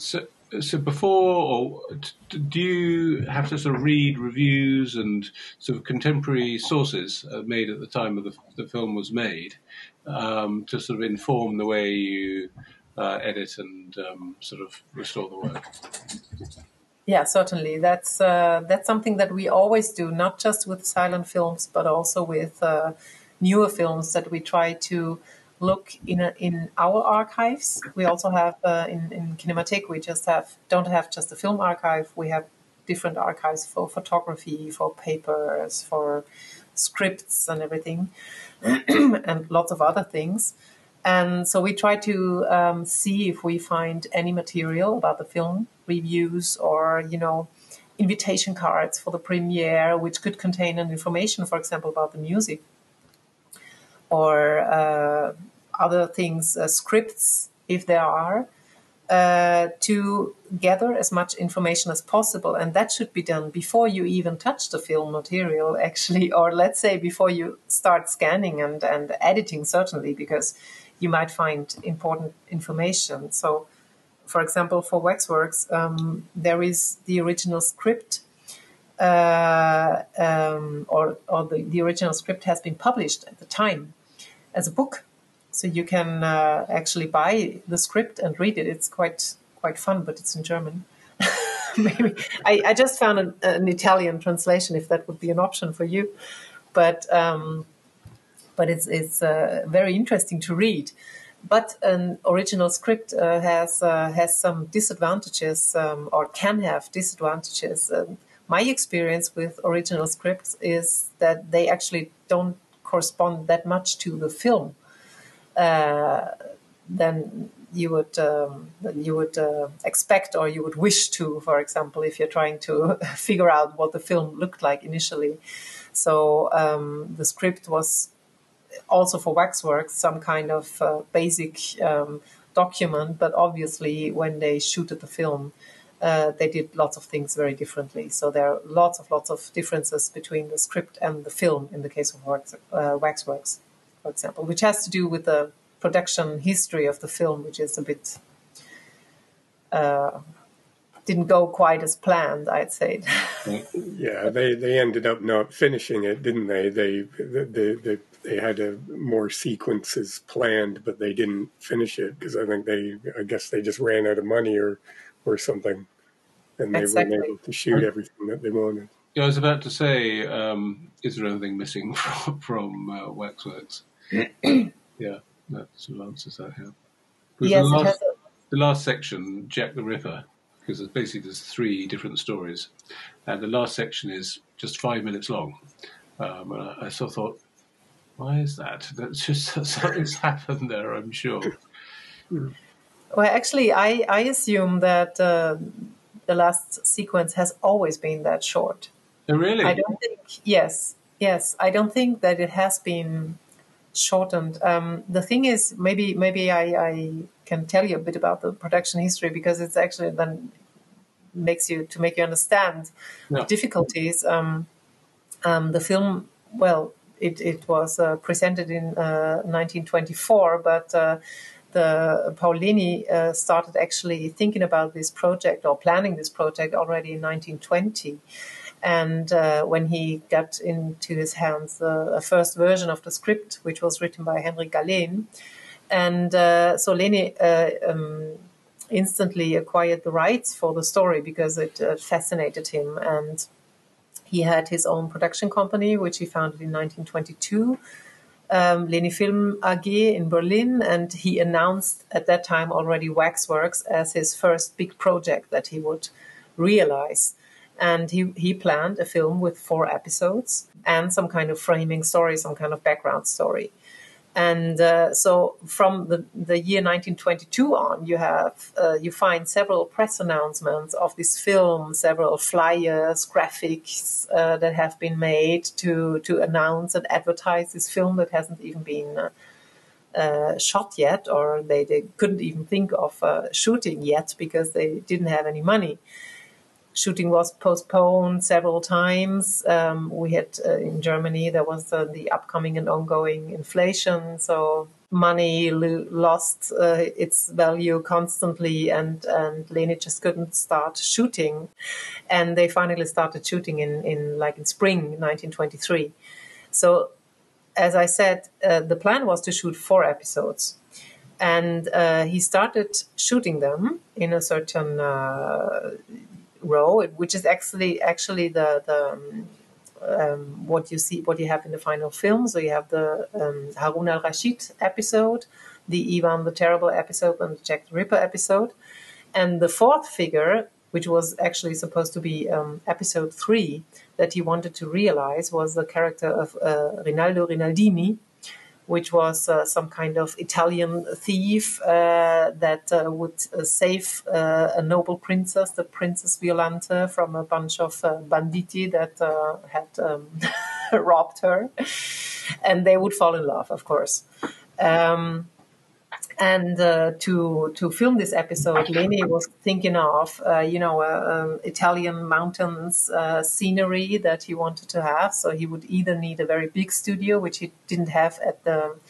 Speaker 3: So before, or do you have to sort of read reviews and sort of contemporary sources made at the time of the film was made to sort of inform the way you edit and sort of restore the work?
Speaker 4: Yeah, certainly. That's something that we always do, not just with silent films, but also with newer films that we try to look in our archives. We also have in Kinemathek, we don't have just a film archive. We have different archives for photography, for papers, for scripts and everything, and lots of other things. And so we try to see if we find any material about the film, reviews, or invitation cards for the premiere, which could contain an information, for example, about the music, or other things, scripts, if there are, to gather as much information as possible. And that should be done before you even touch the film material, actually, or let's say before you start scanning and editing, certainly, because you might find important information. So, for example, for Waxworks, there is the original script, or the original script has been published at the time as a book. So you can actually buy the script and read it. It's quite fun, but it's in German. Maybe I just found an Italian translation, if that would be an option for you. But it's very interesting to read. But an original script has some disadvantages, or can have disadvantages. My experience with original scripts is that they actually don't correspond that much to the film. Than you would expect, or you would wish to, for example, if you're trying to figure out what the film looked like initially. So the script was also for Waxworks some kind of basic document, but obviously when they shooted the film, they did lots of things very differently. So there are lots of differences between the script and the film in the case of Waxworks, for example, which has to do with the production history of the film, which is a bit didn't go quite as planned, I'd say.
Speaker 1: Yeah, they ended up not finishing it, didn't they? They had more sequences planned, but they didn't finish it because I guess they just ran out of money or something, and they weren't able to shoot everything that they wanted.
Speaker 3: Yeah, I was about to say, is there anything missing from Waxworks? Yeah, that sort of answers that. Yeah.
Speaker 4: Yes,
Speaker 3: the last section, Jack the Ripper, because there's 3 different stories, and the last section is just 5 minutes long. And I sort of thought, why is that? That's just something's happened there, I'm sure.
Speaker 4: Well, actually, I assume that the last sequence has always been that short.
Speaker 3: Oh, really?
Speaker 4: I don't think. Yes. I don't think that it has been shortened. The thing is, maybe I can tell you a bit about the production history, because it's actually then make you understand the difficulties. The film, well, it was presented in 1924, but the Paolini started actually thinking about this project or planning this project already in 1920. And when he got into his hands a first version of the script, which was written by Henrik Galeen, and so Leni instantly acquired the rights for the story because it fascinated him. And he had his own production company, which he founded in 1922, Leni Film AG in Berlin, and he announced at that time already Waxworks as his first big project that he would realize. And he planned a film with 4 episodes and some kind of framing story, some kind of background story. And so from the year 1922 on, you find several press announcements of this film, several flyers, graphics that have been made to announce and advertise this film that hasn't even been shot yet, or they couldn't even think of shooting yet because they didn't have any money. Shooting was postponed several times. We had in Germany, there was the upcoming and ongoing inflation. So money lost its value constantly, and Leni just couldn't start shooting. And they finally started shooting in spring 1923. So, as I said, the plan was to shoot 4 episodes. And he started shooting them in a certain row, which is actually the what you have in the final film. So you have the Harun al-Rashid episode, the Ivan the Terrible episode, and the Jack the Ripper episode. And the 4th figure, which was actually supposed to be episode 3, that he wanted to realize, was the character of Rinaldo Rinaldini, which was some kind of Italian thief that would save a noble princess, the Princess Violante, from a bunch of banditi that had robbed her. And they would fall in love, of course. And to film this episode, Leni was thinking of, Italian mountains scenery that he wanted to have. So he would either need a very big studio, which he didn't have at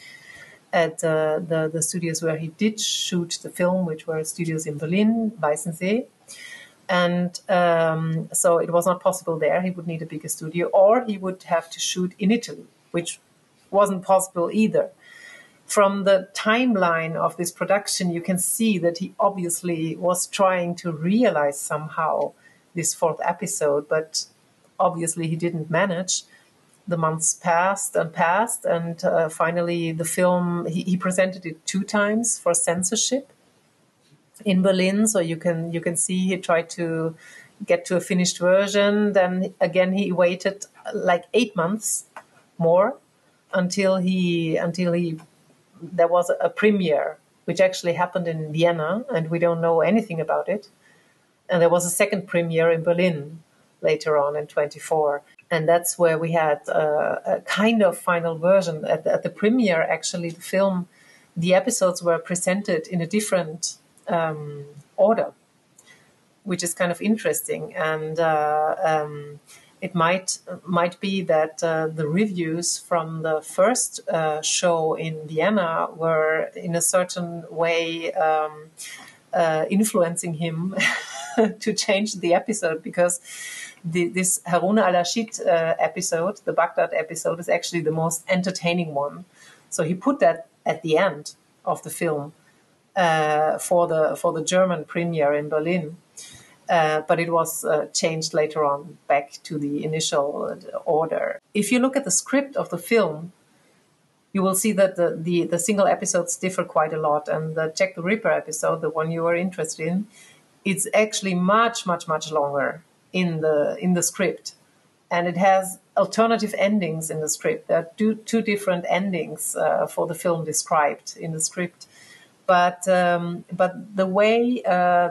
Speaker 4: the studios where he did shoot the film, which were studios in Berlin, Weißensee. And so it was not possible there. He would need a bigger studio, or he would have to shoot in Italy, which wasn't possible either. From the timeline of this production, you can see that he obviously was trying to realize somehow this 4th episode, but obviously he didn't manage. The months passed, and finally the film, he presented it 2 times for censorship in Berlin. So you can see he tried to get to a finished version. Then again, he waited like 8 months more until there was a premiere, which actually happened in Vienna, and we don't know anything about it. And there was a second premiere in Berlin later on in 24. And that's where we had a kind of final version. At the premiere, actually, the film, the episodes were presented in a different order, which is kind of interesting. And it might be that the reviews from the first show in Vienna were in a certain way influencing him to change the episode, because this Harun al-Rashid episode, the Baghdad episode, is actually the most entertaining one. So he put that at the end of the film for the German premiere in Berlin. But it was changed later on back to the initial order. If you look at the script of the film, you will see that the single episodes differ quite a lot. And the Jack the Ripper episode, the one you were interested in, it's actually much, much, much longer in the script. And it has alternative endings in the script. There are two different endings for the film described in the script. But the way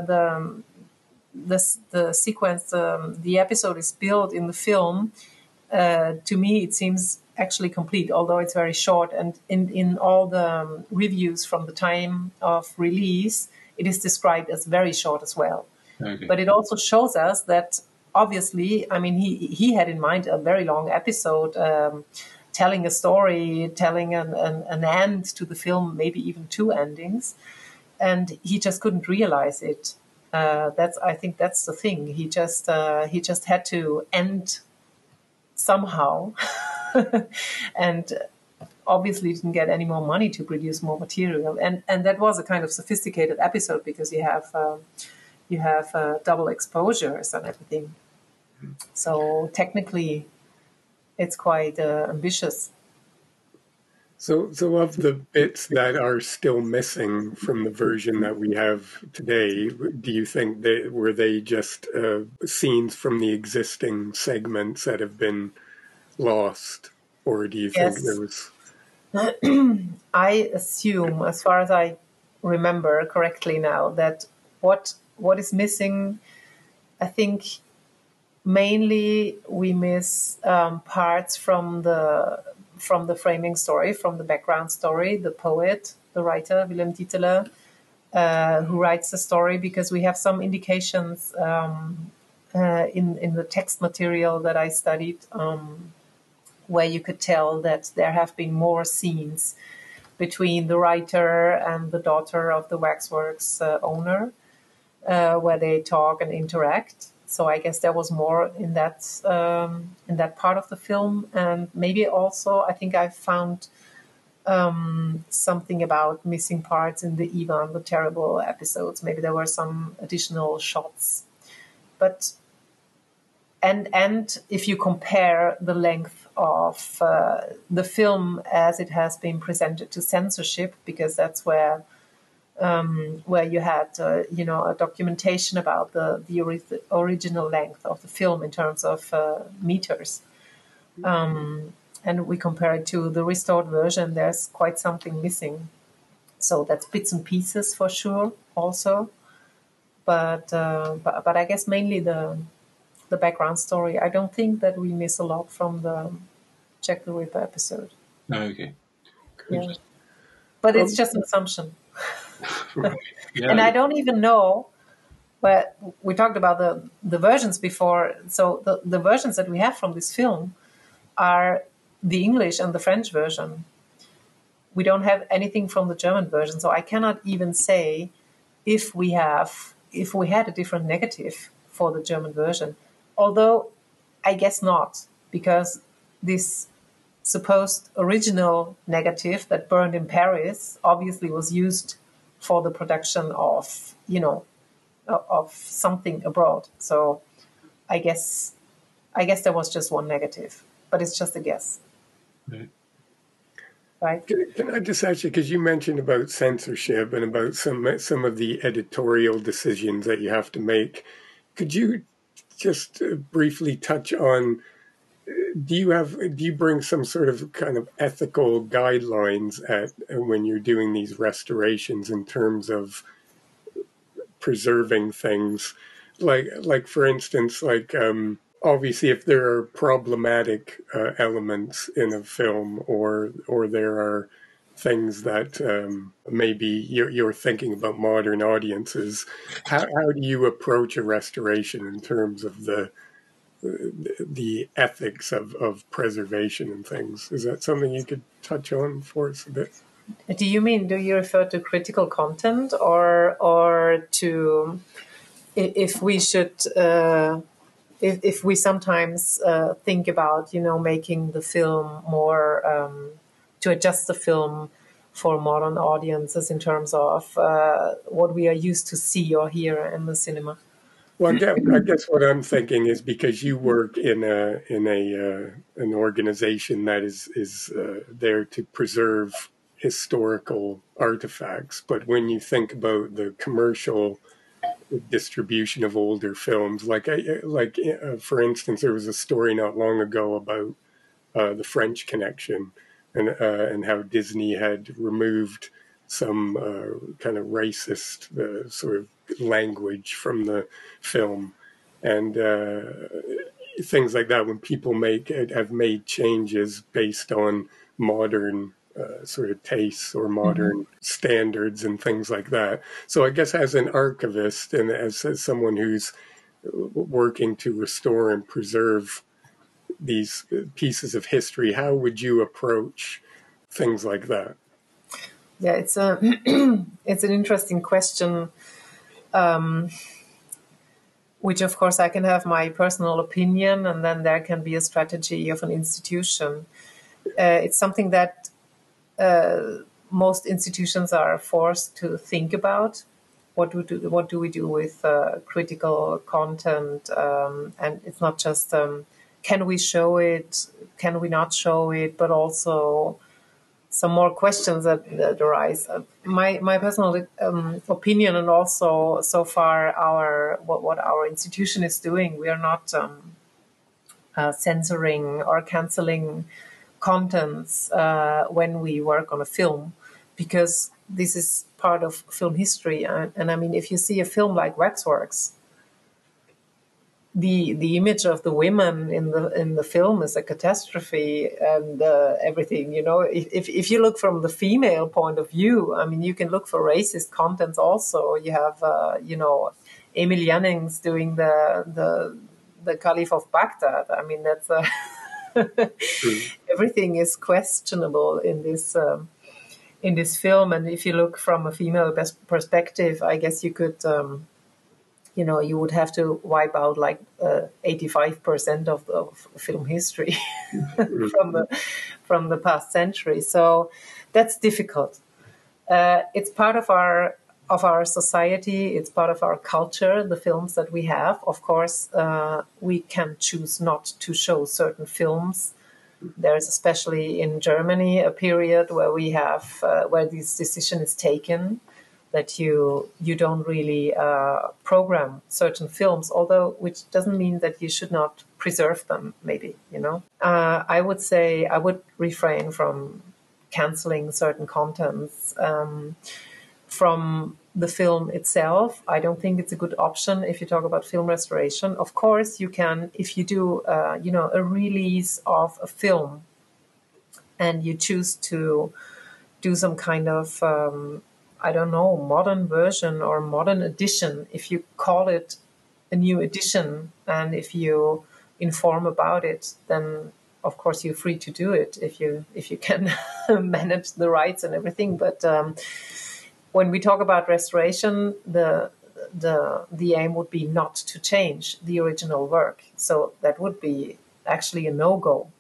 Speaker 4: the sequence, the episode is built in the film, to me it seems actually complete, although it's very short. And in all the reviews from the time of release, it is described as very short as well.
Speaker 3: Okay.
Speaker 4: But it also shows us that obviously, I mean, he had in mind a very long episode, telling a story, telling an end to the film, maybe even 2 endings, and he just couldn't realize it. I think that's the thing. He just had to end somehow, and obviously didn't get any more money to produce more material. And that was a kind of sophisticated episode, because you have double exposures and everything. So technically, it's quite ambitious.
Speaker 1: So of the bits that are still missing from the version that we have today, do you think were they just scenes from the existing segments that have been lost, or do you think there was?
Speaker 4: I assume, as far as I remember correctly now, that what is missing, I think mainly we miss parts from the framing story, from the background story, the poet, the writer, Wilhelm Dieterle, who writes the story, because we have some indications in the text material that I studied, where you could tell that there have been more scenes between the writer and the daughter of the waxworks owner, where they talk and interact. So I guess there was more in that part of the film, and maybe also I think I found something about missing parts in the Ivan the Terrible episodes. Maybe there were some additional shots, but and if you compare the length of the film as it has been presented to censorship, because that's where you had a documentation about the original length of the film in terms of meters. And we compare it to the restored version, there's quite something missing. So that's bits and pieces for sure also. But I guess mainly the background story. I don't think that we miss a lot from the Jack the Ripper episode.
Speaker 3: Okay.
Speaker 4: Yeah. But it's just an assumption.
Speaker 3: Right. Yeah.
Speaker 4: And I don't even know, but we talked about the versions before. So the versions that we have from this film are the English and the French version. We don't have anything from the German version. So I cannot even say if we had a different negative for the German version. Although I guess not, because this supposed original negative that burned in Paris obviously was used for the production of something abroad. So I guess there was just one negative, but it's just a guess. Right?
Speaker 1: Can I just ask you, because you mentioned about censorship and about some of the editorial decisions that you have to make, could you just briefly touch on, do you bring some sort of kind of ethical guidelines when you're doing these restorations in terms of preserving things, like for instance, obviously if there are problematic elements in a film, or there are things that maybe you're thinking about modern audiences, how do you approach a restoration in terms of the ethics of preservation and things? Is that something you could touch on for us a bit?
Speaker 4: Do you refer to critical content, or to if we should if we sometimes think about making the film more to adjust the film for modern audiences in terms of what we are used to see or hear in the cinema?
Speaker 1: Well, I guess what I'm thinking is, because you work in an organization that is there to preserve historical artifacts, but when you think about the commercial distribution of older films, for instance, there was a story not long ago about the French Connection, and how Disney had removed some kind of racist sort of language from the film, and things like that. When people have made changes based on modern sort of tastes or modern standards and things like that. So I guess as an archivist and as someone who's working to restore and preserve these pieces of history, how would you approach things like that?
Speaker 4: Yeah, it's an interesting question, which of course I can have my personal opinion, and then there can be a strategy of an institution. It's something that most institutions are forced to think about. What do we do with critical content? And it's not just can we show it, can we not show it, but also some more questions that arise. My personal opinion, and also so far what our institution is doing, we are not censoring or canceling contents when we work on a film, because this is part of film history. And I mean, if you see a film like Waxworks, the image of the women in the film is a catastrophe, and everything. If you look from the female point of view, I mean, you can look for racist contents also. You have Emil Jannings doing the Caliph of Baghdad. I mean, that's everything is questionable in this in this film. And if you look from a female perspective, I guess you could, you would have to wipe out like 85% of film history from the past century. So that's difficult. It's part of our society. It's part of our culture, the films that we have. Of course, we can choose not to show certain films. There's, especially in Germany, a period where we have where this decision is taken that you don't really program certain films, although which doesn't mean that you should not preserve them. Maybe I would say I would refrain from canceling certain contents from the film itself. I don't think it's a good option if you talk about film restoration. Of course, you can, if you do, a release of a film and you choose to do some kind of, modern version or modern edition. If you call it a new edition and if you inform about it, then of course you're free to do it if you can manage the rights and everything. But when we talk about restoration, the aim would be not to change the original work. So that would be actually a no-go.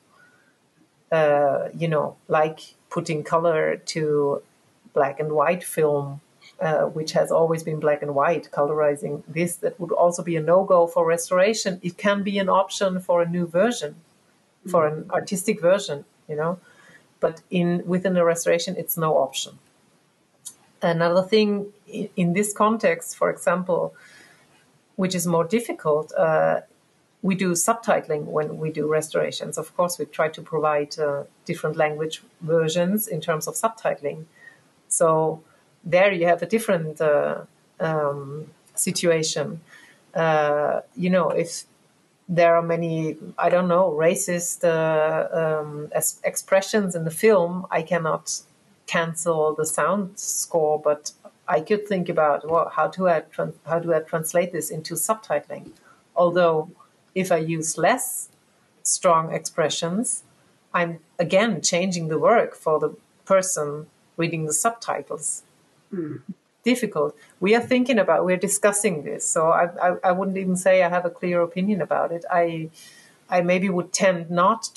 Speaker 4: Like putting color to black and white film, which has always been black and white, colorizing this, that would also be a no-go for restoration. It can be an option for a new version, for an artistic version, but within the restoration, it's no option. Another thing in this context, for example, which is more difficult, we do subtitling when we do restorations. Of course, we try to provide different language versions in terms of subtitling. So there you have a different situation. If there are many, racist expressions in the film, I cannot cancel the sound score, but I could think about how do I translate this into subtitling. Although if I use less strong expressions, I'm again changing the work for the person reading the subtitles. Difficult. We're discussing this, so I wouldn't even say I have a clear opinion about it. I maybe would tend not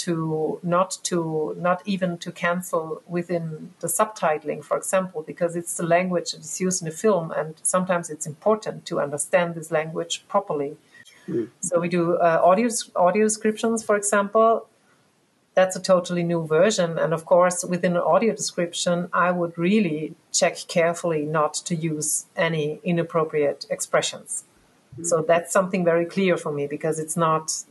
Speaker 4: even to cancel within the subtitling, for example, because it's the language that is used in the film, and sometimes it's important to understand this language properly. So we do audio descriptions, for example. That's a totally new version, and of course, within an audio description, I would really check carefully not to use any inappropriate expressions. So that's something very clear for me, because it's not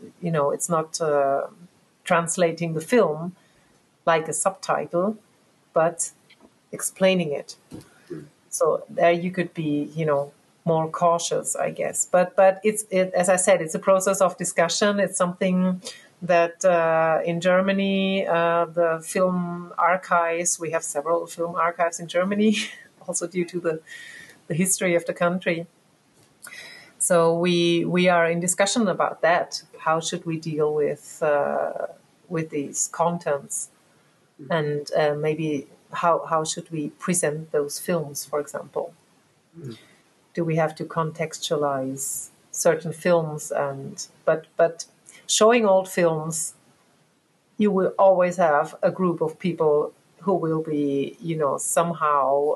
Speaker 4: translating the film like a subtitle, but explaining it. So there you could be, more cautious, I guess. But as I said, it's a process of discussion. It's something that in Germany, the film archives, we have several film archives in Germany, also due to the history of the country. So we are in discussion about that. How should we deal with these contents, and maybe how should we present those films, for example? Do we have to contextualize certain films? But showing old films, you will always have a group of people who will be, somehow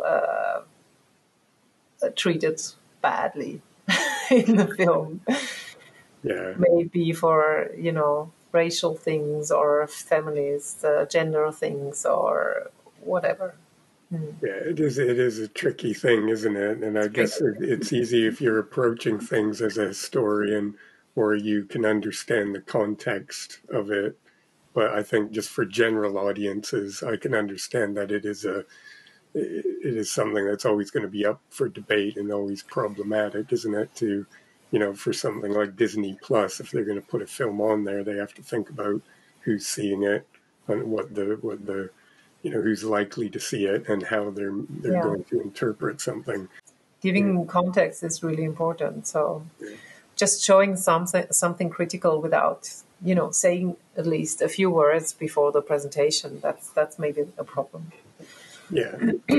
Speaker 4: treated badly in the film.
Speaker 1: Yeah.
Speaker 4: Maybe for, racial things or feminist gender things or whatever.
Speaker 1: Yeah, it is a tricky thing, isn't it? And I guess it's easy if you're approaching things as a historian, or you can understand the context of it. But I think just for general audiences, I can understand that it is something that's always going to be up for debate and always problematic, isn't it? To, for something like Disney Plus, if they're going to put a film on there, they have to think about who's seeing it and what the who's likely to see it and how they're going to interpret something.
Speaker 4: Giving context is really important. So just showing something critical without, saying at least a few words before the presentation, that's maybe a problem.
Speaker 1: Yeah.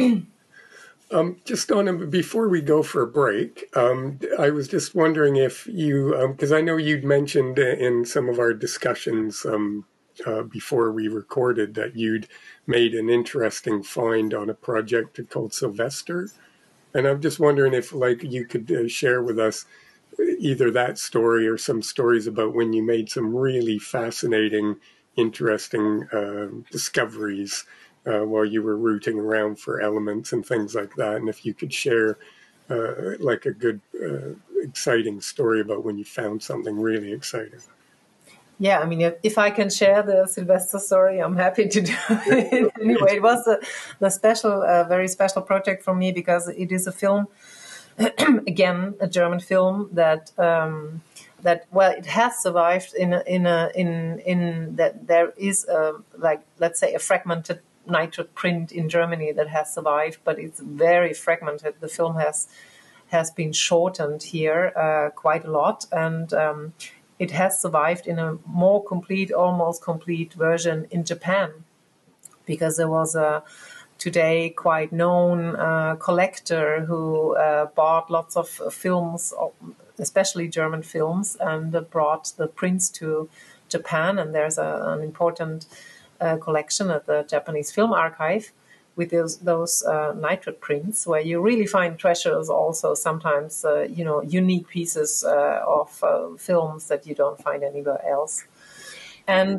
Speaker 1: Just on before we go for a break, I was just wondering if you, because I know you'd mentioned in some of our discussions before we recorded that you'd made an interesting find on a project called Sylvester, and I'm just wondering if, like, you could share with us either that story or some stories about when you made some really fascinating, interesting discoveries while you were rooting around for elements and things like that. And if you could share like a good, exciting story about when you found something really exciting.
Speaker 4: Yeah, I mean, if I can share the Sylvester story, I'm happy to do it. Anyway, it was a special, very special project for me because it is a film, again, a German film that well, it has survived in that there is like, let's say, a fragmented nitrate print in Germany that has survived, but it's very fragmented. The film has been shortened here quite a lot, and it has survived in a more complete, almost complete version in Japan, because there was a today quite known collector who bought lots of films, especially German films, and brought the prints to Japan. And there's an important collection at the Japanese Film Archive with those nitrate prints, where you really find treasures, also sometimes unique pieces of films that you don't find anywhere else. And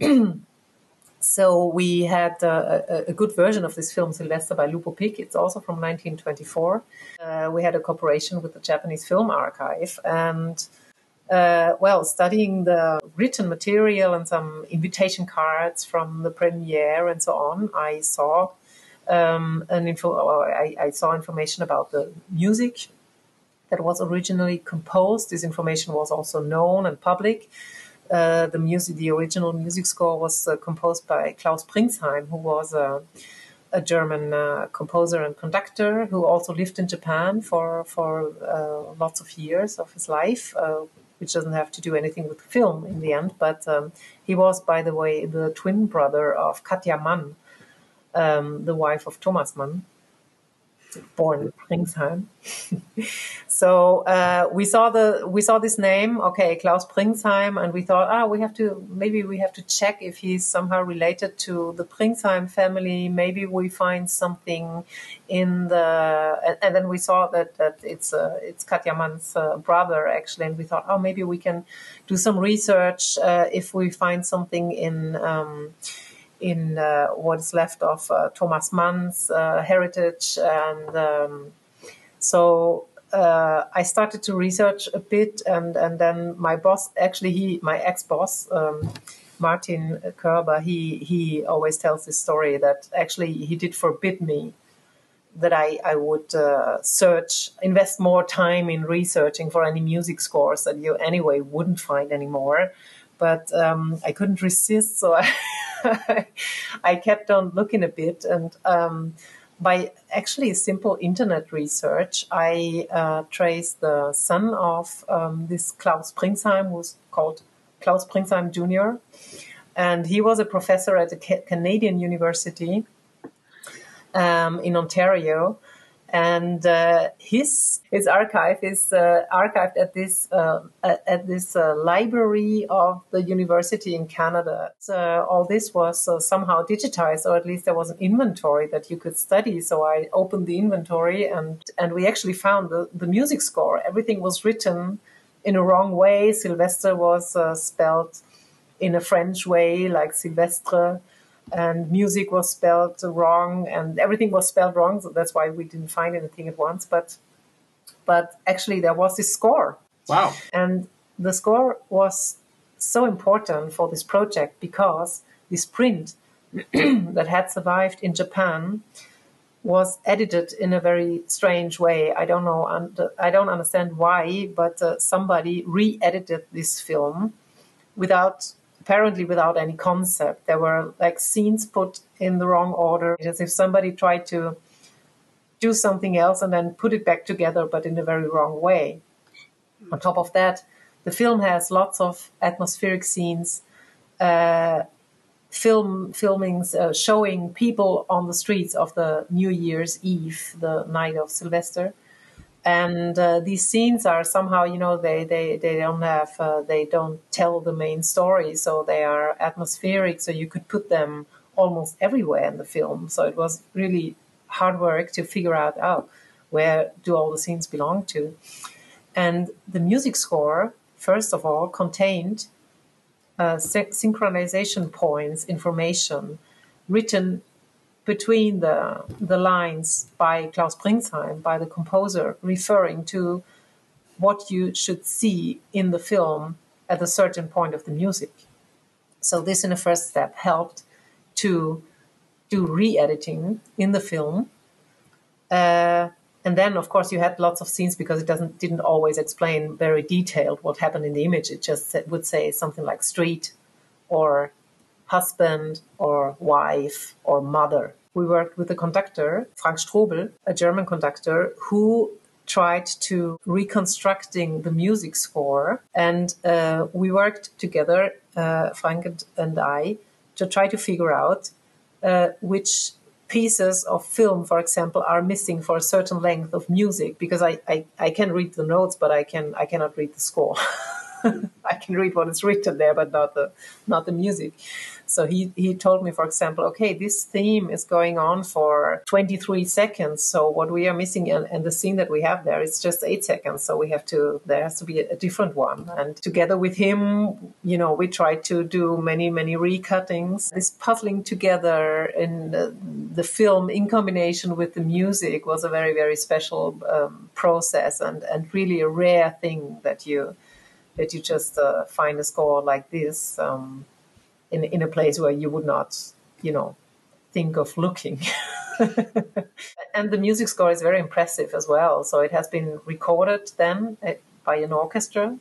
Speaker 4: so we had a good version of this film, Sylvester by Lupo Pic. It's also from 1924. We had a cooperation with the Japanese Film Archive, and studying the written material and some invitation cards from the premiere and so on, I saw I saw information about the music that was originally composed. This information was also known and public. The original music score was composed by Klaus Pringsheim, who was a German composer and conductor who also lived in Japan for lots of years of his life, which doesn't have to do anything with film in the end. But he was, by the way, the twin brother of Katja Mann, the wife of Thomas Mann, born Pringsheim. So we saw this name, okay, Klaus Pringsheim, and we thought, we have to check if he's somehow related to the Pringsheim family. Maybe we find something in the, and then we saw that it's Katja Mann's brother actually, and we thought, maybe we can do some research if we find something in what is left of Thomas Mann's heritage. And so I started to research a bit, and then my boss, actually my ex-boss, Martin Körber, he always tells this story that actually he did forbid me that I would invest more time in researching for any music scores that you anyway wouldn't find anymore. But I couldn't resist, so I kept on looking a bit. And by actually simple internet research, I traced the son of this Klaus Pringsheim, who's called Klaus Pringsheim Jr., and he was a professor at a Canadian university in Ontario. And his archive is archived at this library of the university in Canada. So all this was somehow digitized, or at least there was an inventory that you could study. So I opened the inventory, and we actually found the music score. Everything was written in a wrong way. Sylvester was spelled in a French way, like Sylvestre. And music was spelled wrong, and everything was spelled wrong. So that's why we didn't find anything at once. But actually, there was this score.
Speaker 3: Wow!
Speaker 4: And the score was so important for this project because this print that had survived in Japan was edited in a very strange way. I don't know. I don't understand why, but somebody re-edited this film apparently without any concept. There were like scenes put in the wrong order, as if somebody tried to do something else and then put it back together, but in a very wrong way. On top of that, the film has lots of atmospheric scenes filmings showing people on the streets of the New Year's Eve, the night of Sylvester. And these scenes are somehow, they don't tell the main story, so they are atmospheric. So you could put them almost everywhere in the film. So it was really hard work to figure out, where do all the scenes belong to? And the music score, first of all, contained synchronization points, information written between the lines by Klaus Bringsheim, by the composer, referring to what you should see in the film at a certain point of the music. So this, in the first step, helped to do re-editing in the film. And then, of course, you had lots of scenes because it didn't always explain very detailed what happened in the image. It just would say something like street or husband or wife or mother. We worked with a conductor, Frank Strobel, a German conductor, who tried to reconstructing the music score. And we worked together, Frank and I, to try to figure out which pieces of film, for example, are missing for a certain length of music, because I can read the notes, but I cannot read the score. I can read what is written there, but not the music. So he told me, for example, okay, this theme is going on for 23 seconds. So what we are missing, and the scene that we have there is just 8 seconds. So there has to be a different one. And together with him, we tried to do many, many recuttings. This puzzling together in the film in combination with the music was a very, very special process, and really a rare thing that you just find a score like this in a place where you would not, think of looking. And the music score is very impressive as well. So it has been recorded then by an orchestra,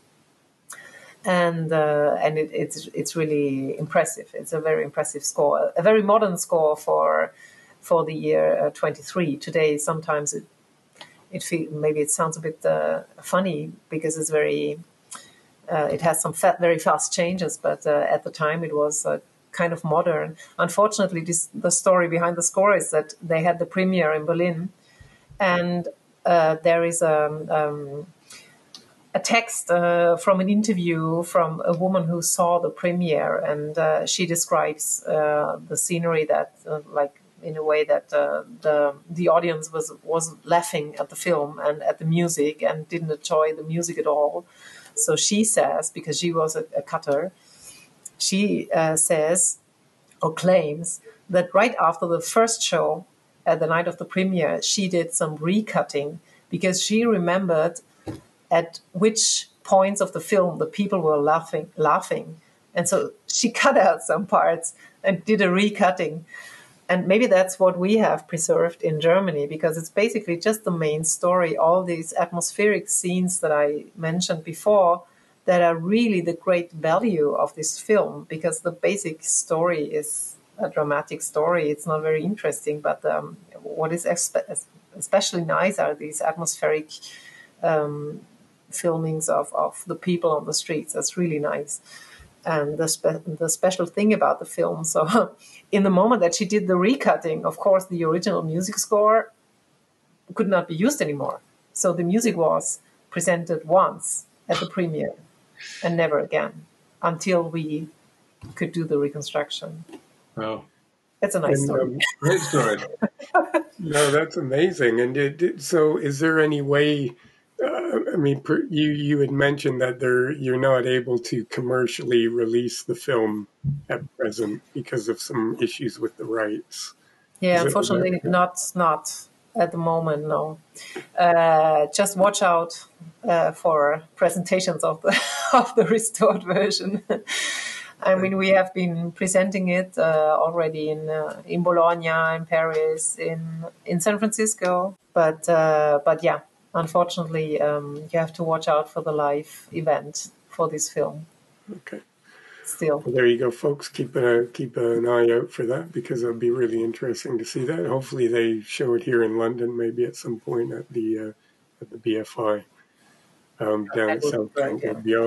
Speaker 4: and it's really impressive. It's a very impressive score, a very modern score for the year 23. Today, sometimes maybe it sounds a bit funny because it's very. It has some very fast changes, but at the time it was kind of modern. Unfortunately, the story behind the score is that they had the premiere in Berlin, and there is a text from an interview from a woman who saw the premiere, and she describes the scenery that, in a way that the audience was laughing at the film and at the music and didn't enjoy the music at all. So she says, because she was a cutter, she says or claims that right after the first show, at the night of the premiere, she did some recutting because she remembered at which points of the film the people were laughing. And so she cut out some parts and did a recutting. And maybe that's what we have preserved in Germany, because it's basically just the main story, all these atmospheric scenes that I mentioned before that are really the great value of this film, because the basic story is a dramatic story. It's not very interesting, but what is especially nice are these atmospheric filmings of the people on the streets. That's really nice. And the special thing about the film, so in the moment that she did the recutting, of course, the original music score could not be used anymore. So the music was presented once at the premiere and never again until we could do the reconstruction.
Speaker 3: Wow.
Speaker 4: It's a nice story.
Speaker 3: Great story.
Speaker 1: No, that's amazing. And so is there any way... you had mentioned that you're not able to commercially release the film at present because of some issues with the rights.
Speaker 4: Yeah, unfortunately, not at the moment. No, just watch out for presentations of the restored version. I mean, we have been presenting it already in Bologna, in Paris, in San Francisco, but yeah. Unfortunately, you have to watch out for the live event for this film.
Speaker 1: Okay.
Speaker 4: Still.
Speaker 1: Well, there you go, folks. Keep an eye out for that, because it'll be really interesting to see that. Hopefully, they show it here in London, maybe at some point at the BFI down south. That would be awesome.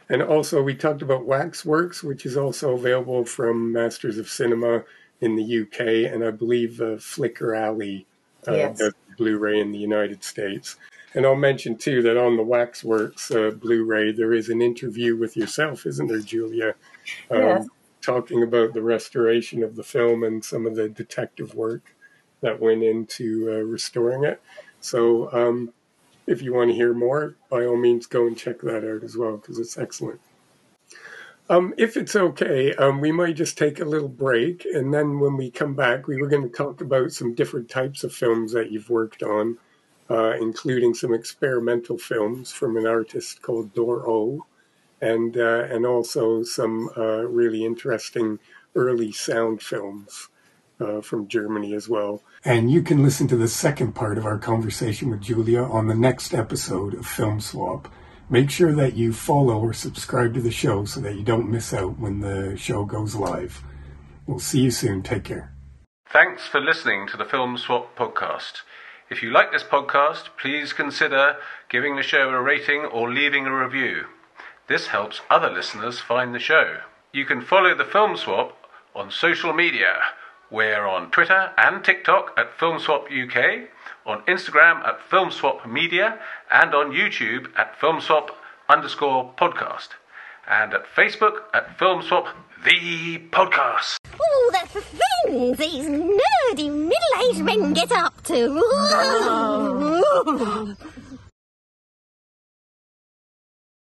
Speaker 1: And also we talked about Waxworks, which is also available from Masters of Cinema in the UK, and I believe Flicker Alley does Blu-ray in the United States. And I'll mention too that on the Waxworks Blu-ray there is an interview with yourself, isn't there, Julia?
Speaker 4: Yes.
Speaker 1: Talking about the restoration of the film and some of the detective work that went into restoring it. So if you want to hear more, by all means, go and check that out as well, because it's excellent. If it's okay, we might just take a little break, and then when we come back, we were going to talk about some different types of films that you've worked on, including some experimental films from an artist called Dor-O, and also some really interesting early sound films from Germany as well. And you can listen to the second part of our conversation with Julia on the next episode of Film Swap. Make sure that you follow or subscribe to the show so that you don't miss out when the show goes live. We'll see you soon. Take care.
Speaker 3: Thanks for listening to the Film Swap podcast. If you like this podcast, please consider giving the show a rating or leaving a review. This helps other listeners find the show. You can follow the Film Swap on social media. We're on Twitter and TikTok at Film Swap UK, on Instagram at Film Swap Media, and on YouTube at Film Swap_podcast, and at Facebook at Film Swap the Podcast.
Speaker 5: Oh, the things these nerdy middle-aged men get up to.